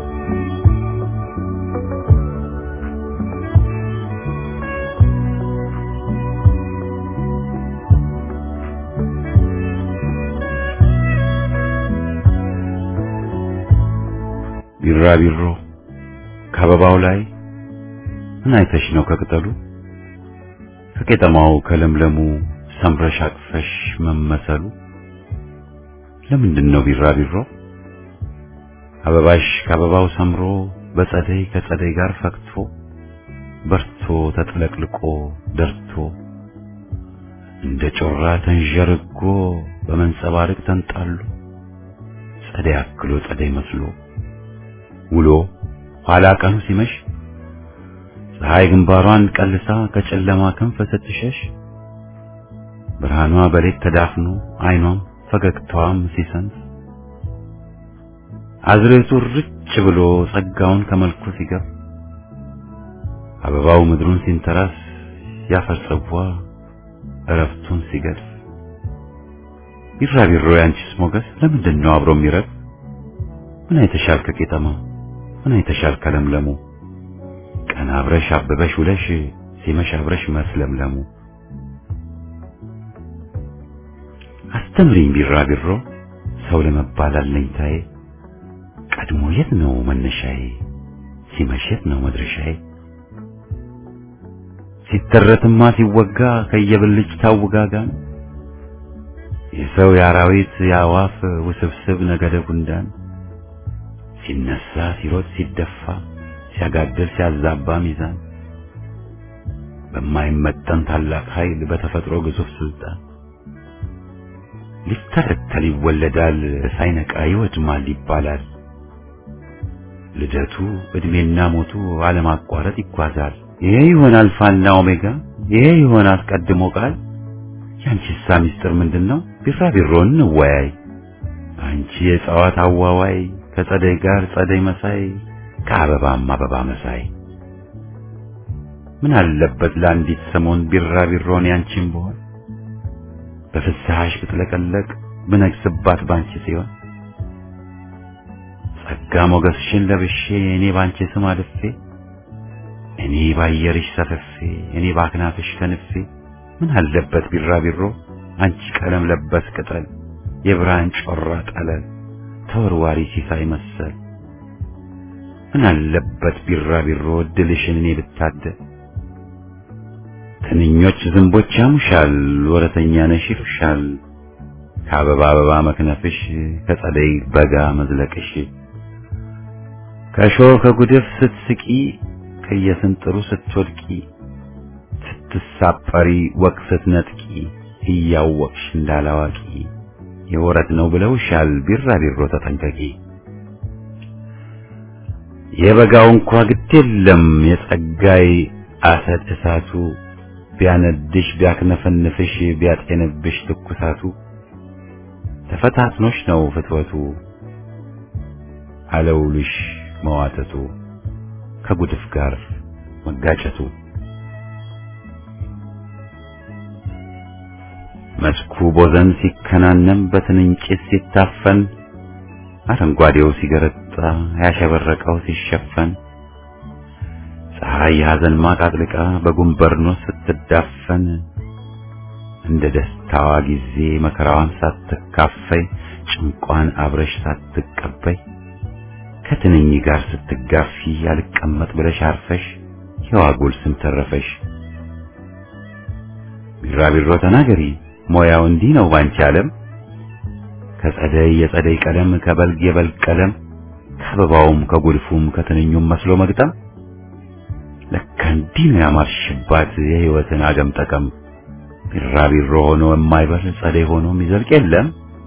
ቢራቢሮ ከአበባው ላይ ምን አይተሽ ነው ከቅጠሉ ከቄጠማው ከለምለሙ ሰምረሽ አቅፈሽ መመሰሉ ለምንድነው ቢራቢሮ አበባሽ ከአበባው ሰምሮ በጸደይ ከጸደይ ጋር ፈክቶ በርቶ ተጥለቅልቆ ደርቶ እንደ ጮራ ተንዠርጎ በመንጸባረቅ ተንጣሎ ጸደይ አክሎ ጸደይ መስሎ ውሎ ኋላ ቀኑ ሲመሽ ፀሐይ ግንባሯን ቀልሳ ከጨለማ ክንፍ ስትሸሽ ብርሃኗ በሌት ተዳፍኖ አይኗም ፈገግታዋም ሲሰንስ አዝሬቱ ርጭ ብሎ ጸጋውን ከመልኩ ሲገፍ አበባው ምድሩን ሲንተራስ ያፈርጸዋ እረፍቱን ሲገድፍ ቢራቢሮ ያንቺስ ሞገስ ለምንድነው አብሮ የሚረግ ምን አይተሻል ከቄጠማው ምን አይተሻል ከለምለሙ ቀን አብረሽ አበበሽ ውለሽ ሲመሽ አብረሽ መስለምለሙ አስተምሪኝ ቢራቢሮ ሰው ለመባል አለኝታዬ ቀድሞ የት ነው መነሻዬ ሲመሽ የት ነው መድረሻዬ ሲተረትማ ሲወጋ ከየብልጭ ታውጋጋን የሰው ያራዊት ያዋፍ ውስብስብ ነገደ ጉንዳን ሲነሳ ሲሮጥ ሲደፋ ሲያጋድል ሲያዛባ ሚዛን በማይመጠን ታላቅ ኃይል በተፈጥሮ ግዙፍ ስልጣን ሊተረተል ይወለዳል ሳይነቃ ይወድማል ይባላል ልደቱ እድሜና ሞቱ አለማቋረጥ ይጓዛል ይሄ ይሆን አልፋና ኦሜጋ ይሄ ይሆን አስቀድሞ ቃል ያንቺስ ሚስጥር ምንድነው ቢራቢሮን እንወያይ አንቺ የጸዋት አዋዋይ ከጸደይ ጋር ጸደይ መሳይ ከአበባም አበባ መሳይ ምን አለበት ለአንዲት ሰሞን ቢራቢሮን ያንቺም በሆን በፍስሐሽ ብትለቀለቅ ብነግስባት ባንቺ ሲሆን ጸጋ ሞገስሽን ለብሼ እኔ ባንቺ ስም አልፌ እኔ ባየርሽ ሰፈፌ እኔ ባክናፍሽ ከንፌ ምን አለበት ቢራቢሮ አንቺ ቀለም ለበስ ቅጠል የብርሃን ጮራ ጠለል ተወርዋሪ ሲሳይ መሰል ምን አለበት ቢራቢሮ ድልሽን እኔ ብታደል ትንኞች ዝንቦች ያሙሻል ወረተኛ ነሽ ይሉሻል ከአበባ አበባ መክነፍሽ ከጸደይ በጋ መዝለቅሽ ከሾህ ከጉድፍ ስትስቂ ከየስንጥሩ ስትወድቂ ስትሳፈሪ ወቅት ስትነጥቂ እያወቅሽ እንዳላዋቂ የወረት ነው ብለውሻል ቢራቢሮ ተጠንቀቂ የበጋው እንኳ ግድ የለም የጸጋይ አሰድ እሳቱ ቢያነድሽ ቢያክነፈንፍሽ ቢያጤንብሽ ትኩሳቱ ተፈታትኖሽ ነው ፍትወቱ አለውልሽ መዋተቱ ከጉድፍ ጋር መጋጨቱ መስኩ ቦዘን ሲከናነም በትንንጭት ሲታፈን አረንጓዴው ሲገረጣ ያሸበረቀው ሲሸፈን ፀሐይ ሐዘን ማቃጥልቃ በጉንበርኖስ ስትዳፈን እንደ ደስታዋ ጊዜ መከራዋን ሳትካፈይ ጭንቋን አብረሽ ሳትቀበይ ከትንኝ ጋር ስትጋፊ ያልቀመጥ ብለሽ አርፈሽ የዋጉል ስም ተረፈሽ ቢራቢሮ ተናገሪ ሞያው እንዲህ ነው ባንቺ ዓለም ከጸደይ የጸደይ ቀለም ከበልግ የበልግ ቀለም ከአበባውም ከጉድፉም ከትንኙም መስሎ መግጠም ለካ እንዲህ ነው ያማርሽባት የሕይወትን አገም ጠቀም ቢራቢሮ ሆኖ የማይበር ጸደይ ሆኖ የሚዘልቅ የለም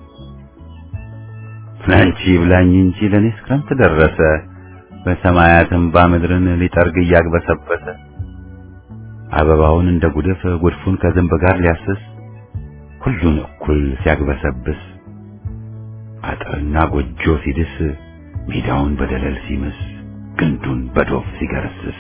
ፍላንቺ ብላኝ እንጂ ለኔስ ክረምት ደረሰ በሰማያትም ባምድርን ሊጠርግ እያግበሰበሰ አበባውን እንደ ጉድፍ ጉድፉን ከዝንብ ጋር ሊያስስ ሁሉን እኩል ሲያግበሰብስ አጥርና ጎጆ ሲድስ ሜዳውን በደለል ሲምስ ግንዱን በዶፍ ሲገረስስ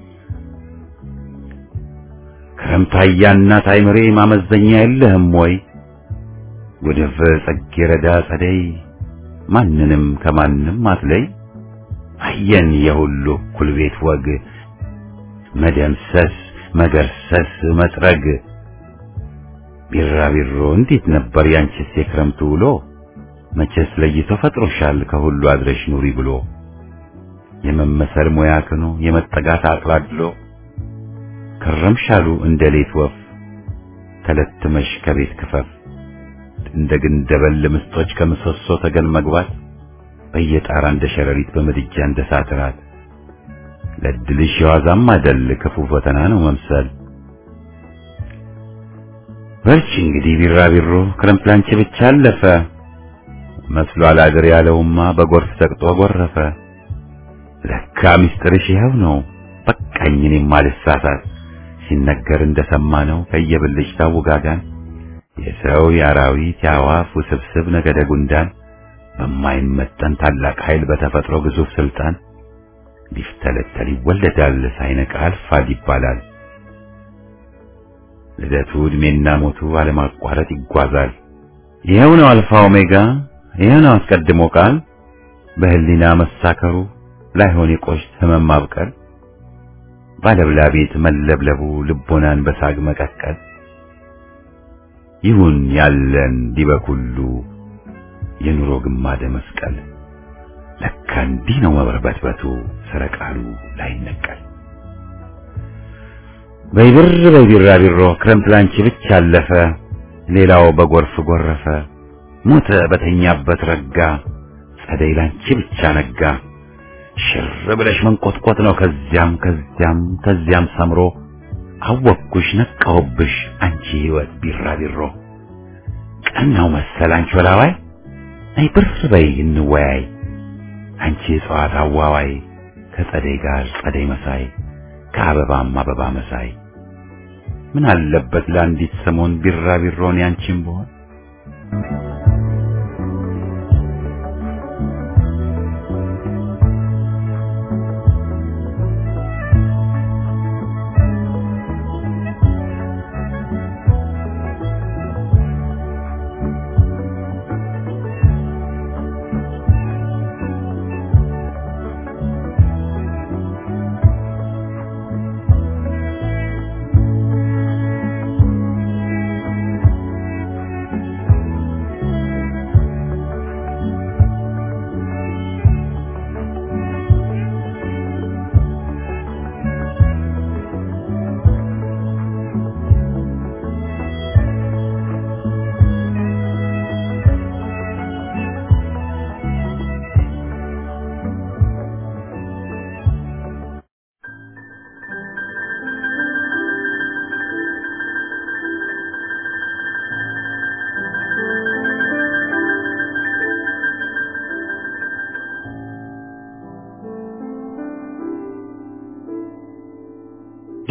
ክረምታያና ታይምሬ ማመዘኛ የለህም ወይ ጉድፍ ጽጌረዳ ጸደይ ማንንም ከማንም አትለይ አየን የሁሉ እኩል ቤት ወግ መደምሰስ መገርሰስ መጥረግ ቢራቢሮ እንዴት ነበር ያንቺስ የክረምቱ ውሎ መቼስ ለይቶ ፈጥሮሻል ከሁሉ አድረሽ ኑሪ ብሎ የመመሰል ሙያ ክኖ የመጠጋት አጥራድሎ ከረምሻሉ እንደ ሌት ወፍ ተለትመሽ ከቤት ክፈፍ እንደ ግንደበል ምስጦች ከምሰሶ ተገን መግባት በየጣራ እንደ ሸረሪት በመድጃ እንደ ሳትራት ለድልሽ የዋዛም አይደል ክፉ ፈተና ነው መምሰል በርቺ እንግዲህ ቢራቢሮ ክረምት ላንቺ ብቻ አለፈ መስሎ አላድር ያለውማ በጎርፍ ሰቅጦ ጎረፈ ለካ ሚስጥርሽ ይኸው ነው በቃኝ እኔም ማልሳሳት ሲነገር እንደሰማነው ከየብልጭ ታውጋጋን የሰው የአራዊት የአዋፍ ውስብስብ ነገደ ጉንዳን በማይመጠን ታላቅ ኃይል በተፈጥሮ ግዙፍ ስልጣን ሊፍተለተል ይወለዳል ሳይነቃ አልፋድ ይባላል ልደቱ ዕድሜና ሞቱ አለማቋረጥ ይጓዛል ይኸው ነው አልፋ ኦሜጋ ይኸው ነው አስቀድሞ ቃል በህሊና መሳከሩ ላይሆን የቆሽት ህመም ማብቀል ባለብላቤት መለብለቡ ልቦናን በሳግ መቀቀል ይሁን ያለን ዲበኩሉ የኑሮ ግማደ መስቀል ለካ እንዲህ ነው መበርበትበቱ ሰረቃሉ ላይነቀል በይብር በቢራቢሮ ክረምት ላንቺ ብቻ አለፈ ሌላው በጎርፍ ጎረፈ ሞተ በተኛበት ረጋ ጸደይ ላንቺ ብቻ ነጋ ሽር ብለሽ መንቆጥቆጥ ነው ከዚያም ሰምሮ አወቅኩሽ ነቃውብሽ አንቺ ህይወት ቢራቢሮ ቀናው መሰል አንቺ ወላዋይ አይ ብር በይ እንወያይ አንቺ እጽዋት አዋዋይ ከጸደይ ጋር ጸደይ መሳይ ከአበባም አበባ መሳይ ምን አለበት ለአንዲት ሰሞን ቢራቢሮን ያንቺም ብሆን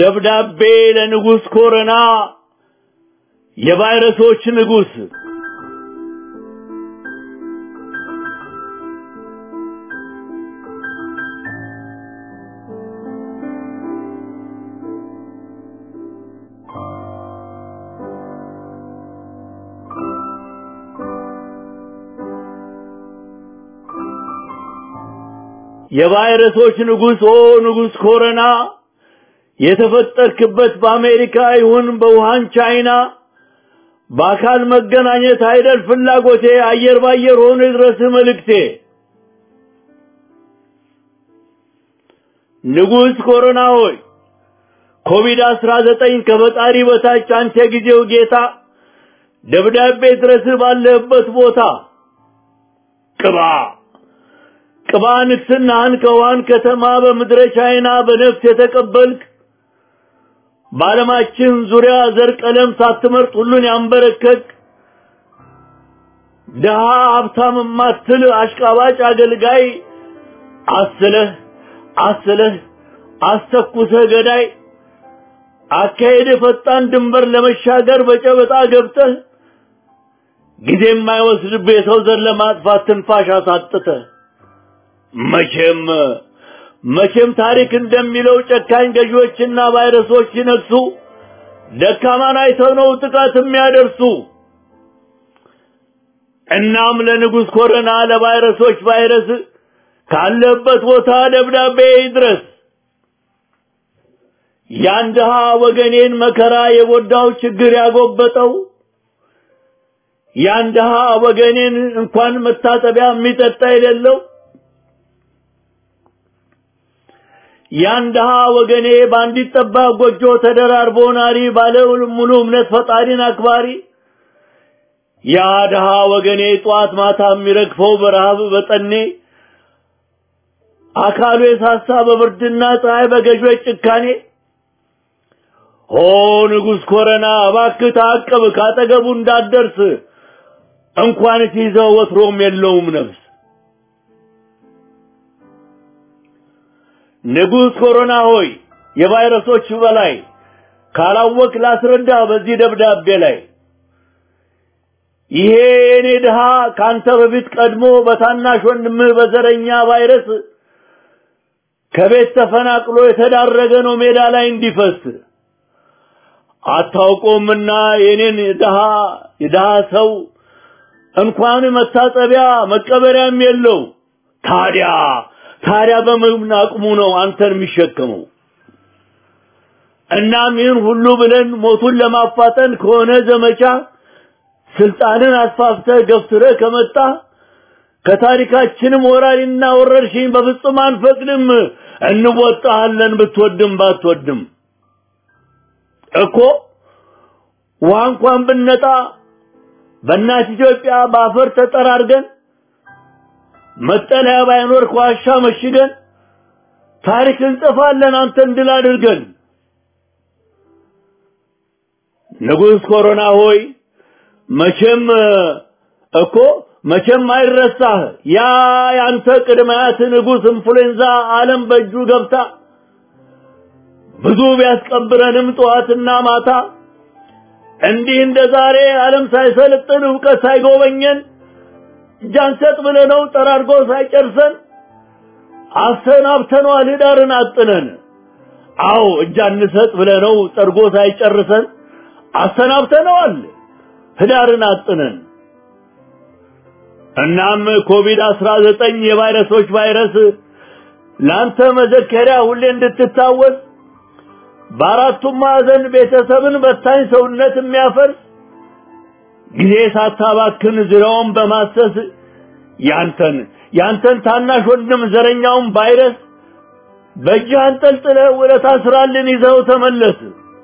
ደብዳቤ ለንጉስ ኮረና የቫይረሶች ንጉስ የቫይረሶች ንጉስ ንጉስ ኮረና የተፈጠርክበት በአሜሪካ ይሁን በውሃን ቻይና በአካል መገናኘት አይደል ፍላጎቴ አየር ባየር ሆኖ ድረስ መልእክቴ ንጉስ ኮሮና ሆይ ኮቪድ-19 ከፈጣሪ በታች አንተ ጊዜው ጌታ ደብዳቤ ድረስ ባለበት ቦታ ቅባ ንግስናህን ከዋን ከተማ በምድረ ቻይና በነፍስ የተቀበልክ በዓለማችን ዙሪያ ዘር ቀለም ሳትመርጥ ሁሉን ያንበረከክ ደሃ ሀብታም ማትል አሽቃባጭ አገልጋይ አስለህ አስተኩሰህ ገዳይ አካሄድ ፈጣን ድንበር ለመሻገር በጨበጣ ገብተህ ጊዜ የማይወስድብህ የሰው ዘር ለማጥፋት ትንፋሽ አሳጥተህ መቼም ታሪክ እንደሚለው ጨካኝ ገዢዎችና ቫይረሶች ሲነግሱ ደካማን አይተው ነው ጥቃት የሚያደርሱ። እናም ለንጉስ ኮሮና ለቫይረሶች ቫይረስ ካለበት ቦታ ደብዳቤ ይድረስ። ያንደሃ ወገኔን መከራ የጎዳው ችግር ያጎበጠው ያንደሃ ወገኔን እንኳን መታጠቢያ የሚጠጣ የሌለው ያንደሃ ወገኔ ባንዲት ጠባብ ጎጆ ተደራርቦ ናሪ ባለው ሙሉ እምነት ፈጣሪን አክባሪ ያደሃ ወገኔ ጧት ማታ የሚረግፈው በረሃብ በጠኔ አካሉ የሳሳ በብርድና ፀሐይ በገዦች ጭካኔ ንጉስ ኮረና እባክህ ታቀብ ካጠገቡ እንዳትደርስ እንኳን ሲይዘው ወትሮም የለውም ነፍስ። ንጉስ ኮሮና ሆይ የቫይረሶች በላይ ካላወቅ ላስረዳ በዚህ ደብዳቤ ላይ ይሄ የኔ ድሃ ካንተ በፊት ቀድሞ በታናሽ ወንድምህ በዘረኛ ቫይረስ ከቤት ተፈናቅሎ የተዳረገ ነው ሜዳ ላይ እንዲፈስ አታውቆምና የኔን ድሃ ሰው እንኳን መታጠቢያ መቀበሪያም የለው። ታዲያ በምን አቅሙ ነው አንተን የሚሸከመው? እናም ይህን ሁሉ ብለን ሞቱን ለማፋጠን ከሆነ ዘመቻ ስልጣንን አስፋፍተህ ገፍትረህ ከመጣ ከታሪካችንም ወራሪና ወረርሽኝ በፍጹም አንፈቅድም። እንወጣለን ብትወድም ባትወድም እኮ ውሃ እንኳን ብንነጣ በእናት ኢትዮጵያ በአፈር ተጠራርገን መጠለያ ባይኖር ኳሻ መሽገን ታሪክ እንጽፋለን አንተን ድል አድርገን። ንጉስ ኮሮና ሆይ መቼም አይረሳህ ያ ያንተ ቅድማያት ንጉስ ኢንፍሉዌንዛ ዓለም በእጁ ገብታ ብዙ ቢያስቀብረንም ጠዋትና ማታ እንዲህ እንደ ዛሬ ዓለም ሳይሰለጥን ዕውቀት ሳይጎበኘን ጃንሰጥ ብለነው ጠራርጎ ሳይጨርሰን አሰናብተነዋል ህዳርን አጥነን። አዎ እጃንሰጥ ብለነው ጠርጎ ሳይጨርሰን አሰናብተነዋል ህዳርን አጥነን። እናም ኮቪድ-19 የቫይረሶች ቫይረስ ላንተ መዘከሪያ ሁሌ እንድትታወስ በአራቱም ማዕዘን ቤተሰብን በታኝ ሰውነት የሚያፈርስ ጊዜ ሳታባክን ዙሪያውን በማሰስ ያንተን ታናሽ ወንድም ዘረኛውን ቫይረስ በእጅህ አንጠልጥለህ ውለታ ስራልን ይዘው ተመለስ።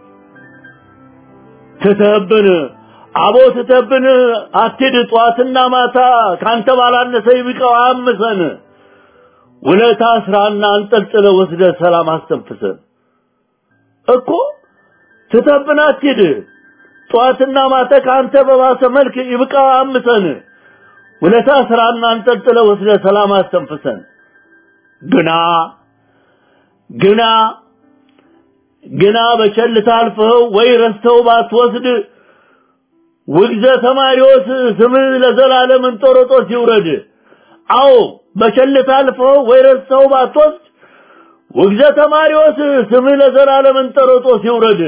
ትተብን አትሂድ ጧትና ማታ ካንተ ባላነሰ ይብቀው አምሰን ውለታ ስራና አንጠልጥለህ ወስደህ ሰላም አስተንፍሰን እኮ ትተብን አትሂድ ጧትና ማታ ካንተ በባሰ መልክ ይብቀው አምሰን ውለታ ስራና አንጠልጥለህ ወስደህ ሰላም አስተንፍሰን። ግና ግና በቸልታ አልፈው ወይ ረስተው ባትወስድ ውግዘ ተማሪዎስ ስም ለዘላለም እንጦሮጦስ ይውረድ። አዎ በቸልታ አልፈው ወይ ረስተው ባትወስድ ውግዘ ተማሪዎስ ስም ለዘላለም እንጦሮጦስ ይውረድ።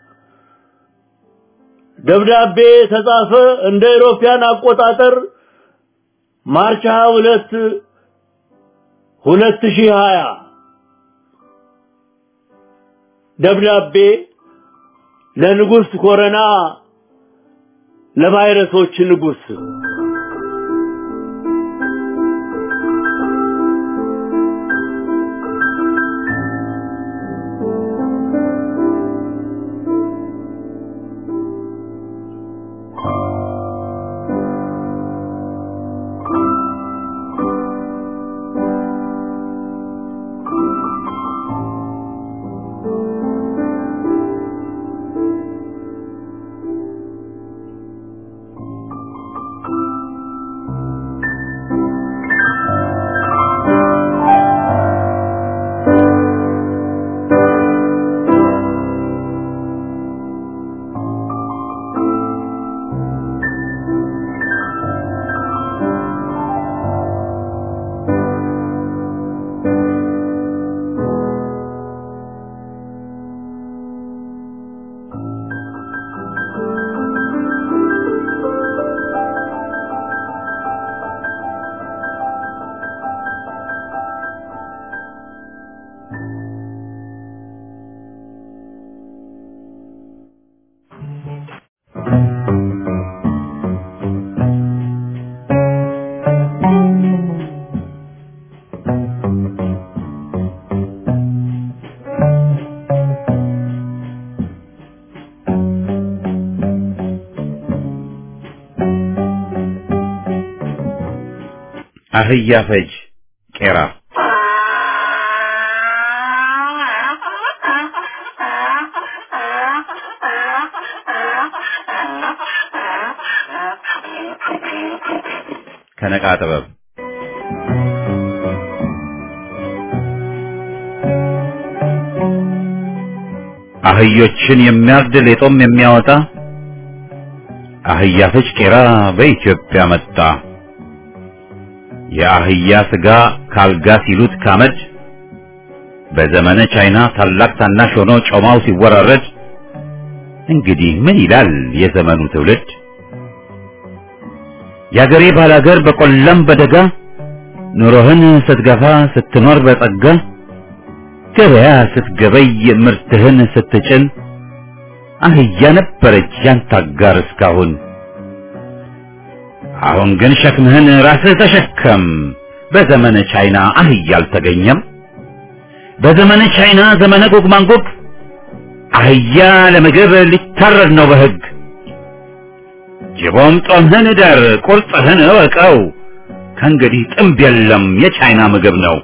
ደብዳቤ ተጻፈ እንደ ኢሮፒያን አቆጣጠር ማርች 22 2020 ደብዳቤ ለንጉስ ኮረና ለቫይረሶች ንጉስ አህያ ፈጅ ቄራ ከነቃ ጥበብ አህዮችን የሚያርድ ሌጦም የሚያወጣ አህያ ፈጅ ቄራ በኢትዮጵያ መጣ። የአህያ ስጋ ካልጋ ሲሉት ካመድ በዘመነ ቻይና ታላቅ ታናሽ ሆኖ ጮማው ሲወራረድ እንግዲህ ምን ይላል የዘመኑ ትውልድ? ያገሬ ባላገር በቆላም በደጋ ኑሮህን ስትገፋ ስትኖር በጸጋ ገበያ ስትገበይ ምርትህን ስትጭን አህያ ነበረች ያንተ አጋር እስካሁን። አሁን ግን ሸክምህን ራስህ ተሸከም፣ በዘመነ ቻይና አህያ አልተገኘም። በዘመነ ቻይና ዘመነ ጎግ ማንጎግ አህያ ለምግብ ሊታረድ ነው በሕግ። ጅቦም ጦምህን እደር ቁርጥህን እወቀው፣ ከእንግዲህ ጥምብ የለም የቻይና ምግብ ነው።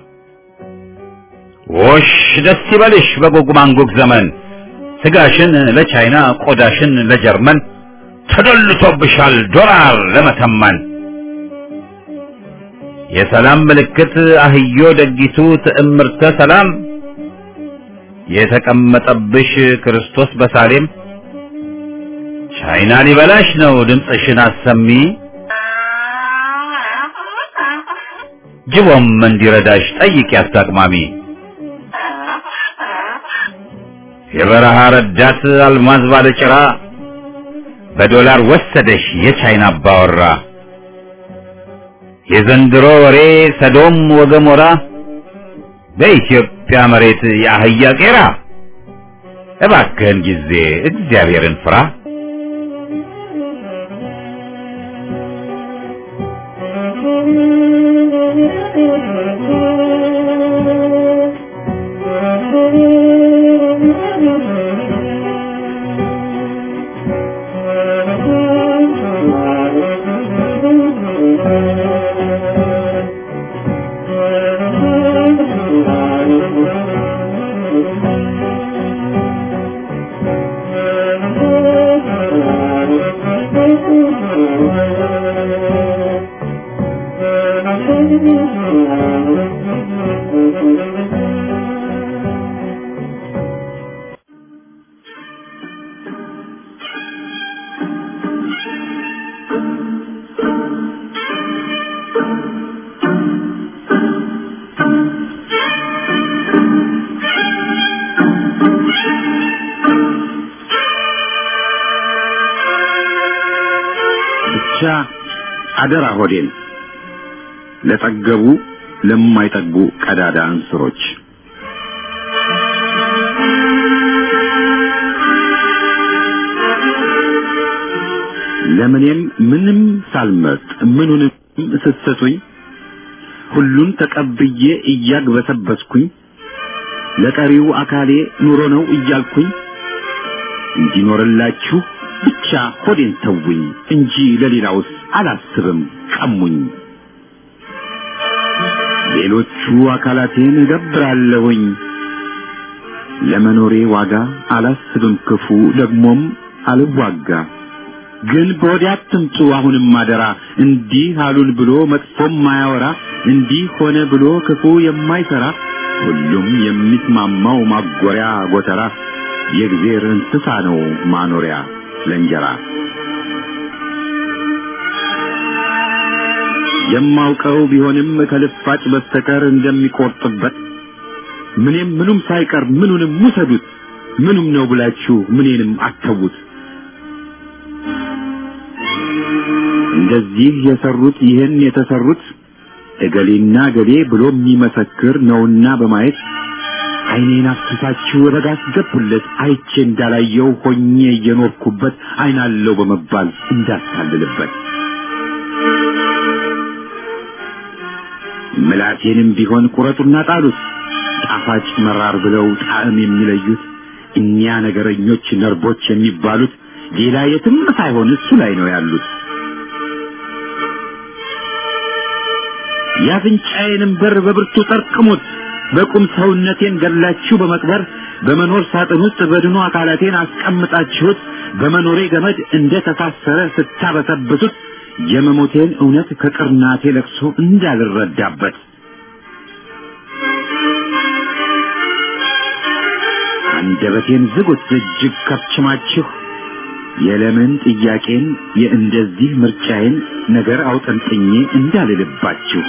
ወሽ ደስ ይበልሽ በጎግ ማንጎግ ዘመን፣ ስጋሽን ለቻይና ቆዳሽን ለጀርመን ተደልቶብሻል ዶላር ለመተመን። የሰላም ምልክት አህዮ ደጊቱ ትዕምርተ ሰላም፣ የተቀመጠብሽ ክርስቶስ በሳሌም። ቻይና ሊበላሽ ነው ድምፅሽን አሰሚ፣ ጅቦም እንዲረዳሽ ጠይቂ አስታቅማሚ። የበረሃ ረዳት አልማዝ ባለጭራ በዶላር ወሰደሽ የቻይና አባወራ። የዘንድሮ ወሬ ሰዶም ወገሞራ፣ በኢትዮጵያ መሬት የአህያ ቄራ። እባክህን ጊዜ እግዚአብሔርን ፍራ። ብቻ አደራ ሆዴን ለጠገቡ ለማይጠግቡ ቀዳዳ እንስሮች ለምንም ምንም ሳልመርጥ ምኑንም ስትሰጡኝ ሁሉን ተቀብዬ እያግበሰበስኩኝ ለቀሪው አካሌ ኑሮ ነው እያልኩኝ እንዲኖርላችሁ ብቻ ሆዴን ተውኝ እንጂ ለሌላውስ አላስብም ቀሙኝ ሌሎቹ አካላቴን እገብራለሁኝ ለመኖሬ ዋጋ አላስብም ክፉ ደግሞም አልዋጋ ግን በወዲያ አትምጡ አሁንም አደራ እንዲህ አሉን ብሎ መጥፎም ማያወራ እንዲህ ሆነ ብሎ ክፉ የማይሰራ ሁሉም የሚስማማው ማጎሪያ ጎተራ የእግዚአብሔር እንስሳ ነው ማኖሪያ ለእንጀራ የማውቀው ቢሆንም ከልፋጭ በስተቀር እንደሚቆርጥበት ምንም ሳይቀር ምኑንም ሙሰዱት ምኑም ነው ብላችሁ ምኔንም አተውት እንደዚህ የሰሩት ይህን የተሰሩት እገሌና ገሌ ብሎ የሚመሰክር ነውና በማየት አይኔን አፍስሳችሁ ረጋስ ገቡለት አይቼ እንዳላየው ሆኜ እየኖርኩበት አይናለው በመባል እንዳታልልበት ምላቴንም ቢሆን ቁረጡና ጣሉት ጣፋጭ መራር ብለው ጣዕም የሚለዩት እኛ ነገረኞች ነርቦች የሚባሉት ሌላ የትም ሳይሆን እሱ ላይ ነው ያሉት ያፍንጫዬንም በር በብርቱ ጠርቅሙት በቁም ሰውነቴን ገላችሁ በመቅበር በመኖር ሳጥን ውስጥ በድኑ አካላቴን አስቀምጣችሁት በመኖሬ ገመድ እንደ ተሳሰረ ስታበሰብሱት የመሞቴን እውነት ከቅርናቴ ለቅሶ እንዳልረዳበት አንደበቴን ዝጉት እጅግ ከብችማችሁ የለምን ጥያቄን የእንደዚህ ምርጫዬን ነገር አውጠንጥኜ እንዳልልባችሁ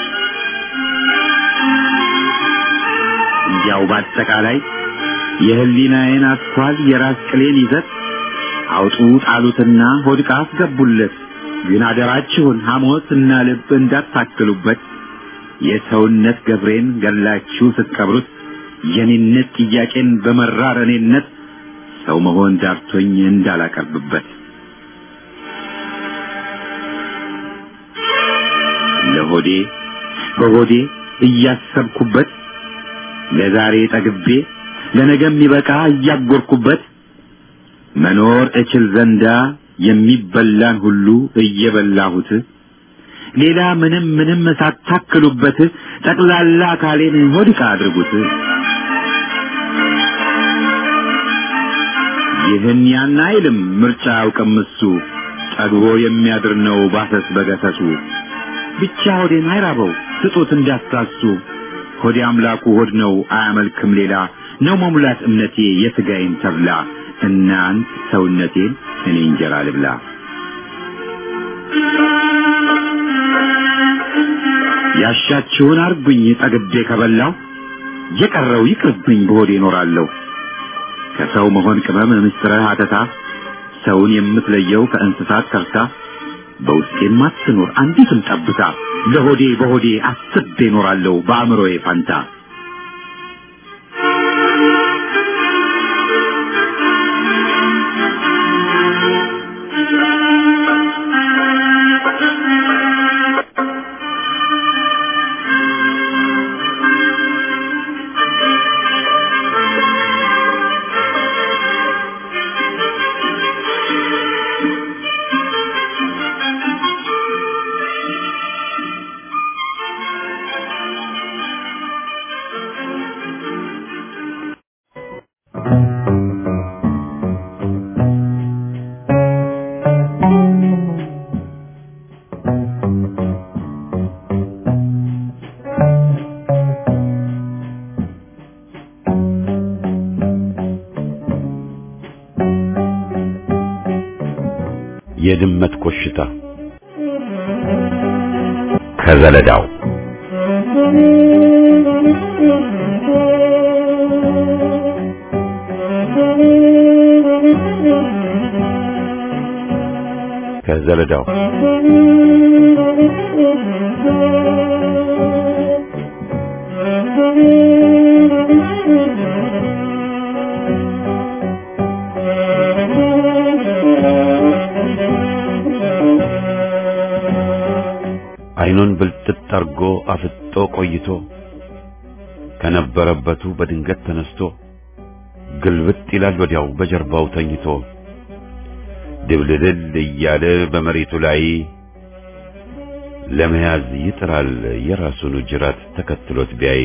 ያው በአጠቃላይ የህሊናዬን አስኳል የራስ ቅሌን ይዘት አውጡ ጣሉትና ሆድቃ አስገቡለት ግን አደራችሁን ሐሞትና ልብ እንዳታክሉበት የሰውነት ገብሬን ገላችሁ ስትቀብሩት የኔነት ጥያቄን በመራር እኔነት ሰው መሆን ዳርቶኝ እንዳላቀርብበት ለሆዴ በሆዴ እያሰብኩበት ለዛሬ ጠግቤ ለነገም ይበቃ እያጎርኩበት መኖር እችል ዘንዳ የሚበላን ሁሉ እየበላሁት ሌላ ምንም ሳታክሉበት ጠቅላላ አካሌን ሆድቃ አድርጉት ይህን ያን አይልም ምርጫ አውቅም እሱ ጠግቦ የሚያድር ነው ባሰስ በገሰሱ ብቻ ሆዴን አይራበው ስጡት እንዳታሱ ሆዴ አምላኩ ሆድ ነው አያመልክም ሌላ ነው መሙላት እምነቴ የሥጋዬን ተብላ እናንት ሰውነቴን እኔ እንጀራ ልብላ ያሻችሁን አርጉኝ ጠግቤ ከበላው የቀረው ይቅርብኝ በሆዴ እኖራለሁ ከሰው መሆን ቅመም ምስጥረ አተታ ሰውን የምትለየው ከእንስሳት ተርታ በውስጤም አትኖር አንዲትም ጠብታ ለሆዴ በሆዴ አስቤ እኖራለሁ በአእምሮዬ ፋንታ የድመት ኮሽታ ከዘለዳው ከዘለዳው አይኑን ብልጥጥ አርጎ አፍጦ ቆይቶ ከነበረበቱ በድንገት ተነስቶ ግልብጥ ይላል ወዲያው በጀርባው ተኝቶ ድብልል እያለ በመሬቱ ላይ ለመያዝ ይጥራል የራሱን ጅራት ተከትሎት ቢያይ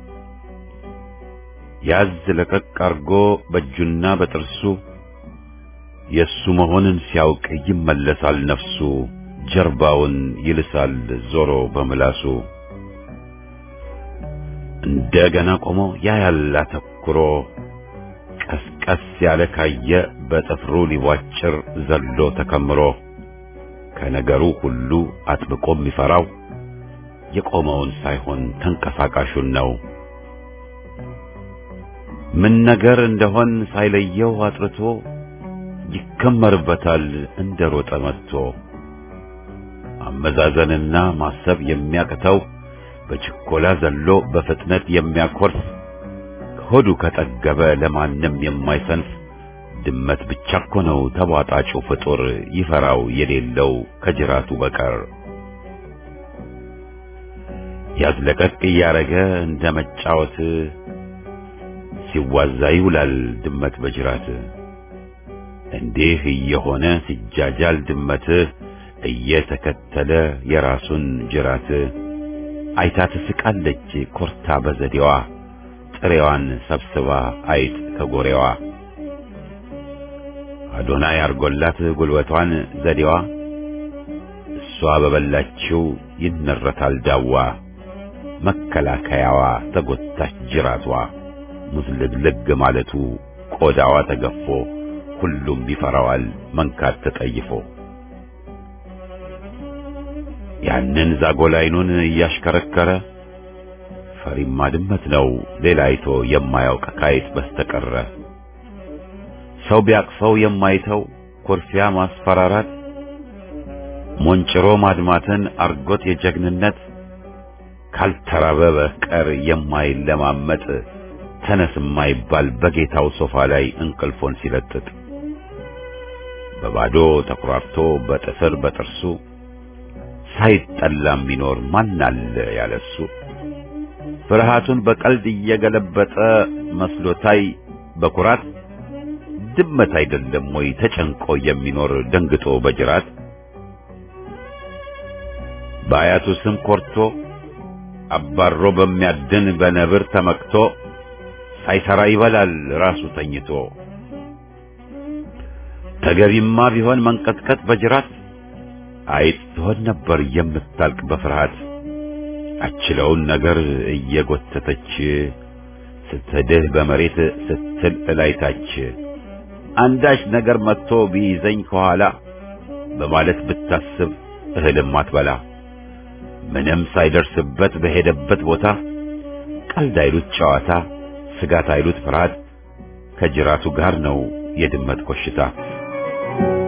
ያዝ ለቀቅ አርጎ በእጁና በጥርሱ የሱ መሆንን ሲያውቅ ይመለሳል ነፍሱ ጀርባውን ይልሳል ዞሮ በምላሱ እንደገና ቆሞ ያያል አተኩሮ ቀስቀስ ያለ ካየ በጥፍሩ ሊዋጭር ዘሎ ተከምሮ ከነገሩ ሁሉ አጥብቆ የሚፈራው የቆመውን ሳይሆን ተንቀሳቃሹን ነው። ምን ነገር እንደሆን ሳይለየው አጥርቶ ይከመርበታል እንደሮጠ መጥቶ አመዛዘንና ማሰብ የሚያቅተው በችኮላ ዘሎ በፍጥነት የሚያኮርፍ ሆዱ ከጠገበ ለማንም የማይሰንፍ ድመት ብቻ እኮ ነው ተቧጣጩ ፍጡር ይፈራው የሌለው ከጅራቱ በቀር ያዝለቀቅ እያረገ እንደ መጫወት ሲዋዛ ይውላል ድመት በጅራት እንዲህ እየሆነ ሲጃጃል ድመት እየተከተለ የራሱን ጅራት አይታ ትስቃለች ኮርታ በዘዴዋ ጥሬዋን ሰብስባ አይጥ ከጎሬዋ አዶናይ አርጎላት ጉልበቷን ዘዴዋ እሷ በበላችው ይነረታል ዳዋ መከላከያዋ ተጎታች ጅራቷ ሙዝልግልግ ማለቱ ቆዳዋ ተገፎ ሁሉም ይፈራዋል መንካት ተጠይፎ ያንን ዛጎል አይኑን እያሽከረከረ ፈሪማ ድመት ነው ሌላ አይቶ የማያውቅ ካይጥ በስተቀረ ሰው ቢያቅፈው የማይተው ኩርፊያ ማስፈራራት ሞንጭሮ ማድማትን አርጎት የጀግንነት ካልተራበ በቀር የማይለማመጥ ተነስ የማይባል በጌታው ሶፋ ላይ እንቅልፎን ሲለጥጥ በባዶ ተኩራርቶ በጥፍር በጥርሱ ሳይጠላ የሚኖር ማን አለ ያለሱ ፍርሃቱን በቀልድ እየገለበጠ መስሎታይ በኩራት ድመት አይደለም ወይ ተጨንቆ የሚኖር ደንግጦ በጅራት በአያቱ ስም ኮርቶ አባሮ በሚያድን በነብር ተመክቶ ሳይሰራ ይበላል ራሱ ተኝቶ ተገቢማ ቢሆን መንቀጥቀጥ በጅራት አይጥ ትሆን ነበር የምታልቅ በፍርሃት አችለውን ነገር እየጎተተች ስትድህ በመሬት ስትል እላይታች አንዳች ነገር መጥቶ ቢይዘኝ ከኋላ በማለት ብታስብ እህልም አትበላ ምንም ሳይደርስበት በሄደበት ቦታ ቀልድ አይሉት ጨዋታ ስጋት አይሉት ፍርሃት ከጅራቱ ጋር ነው የድመት ኮሽታ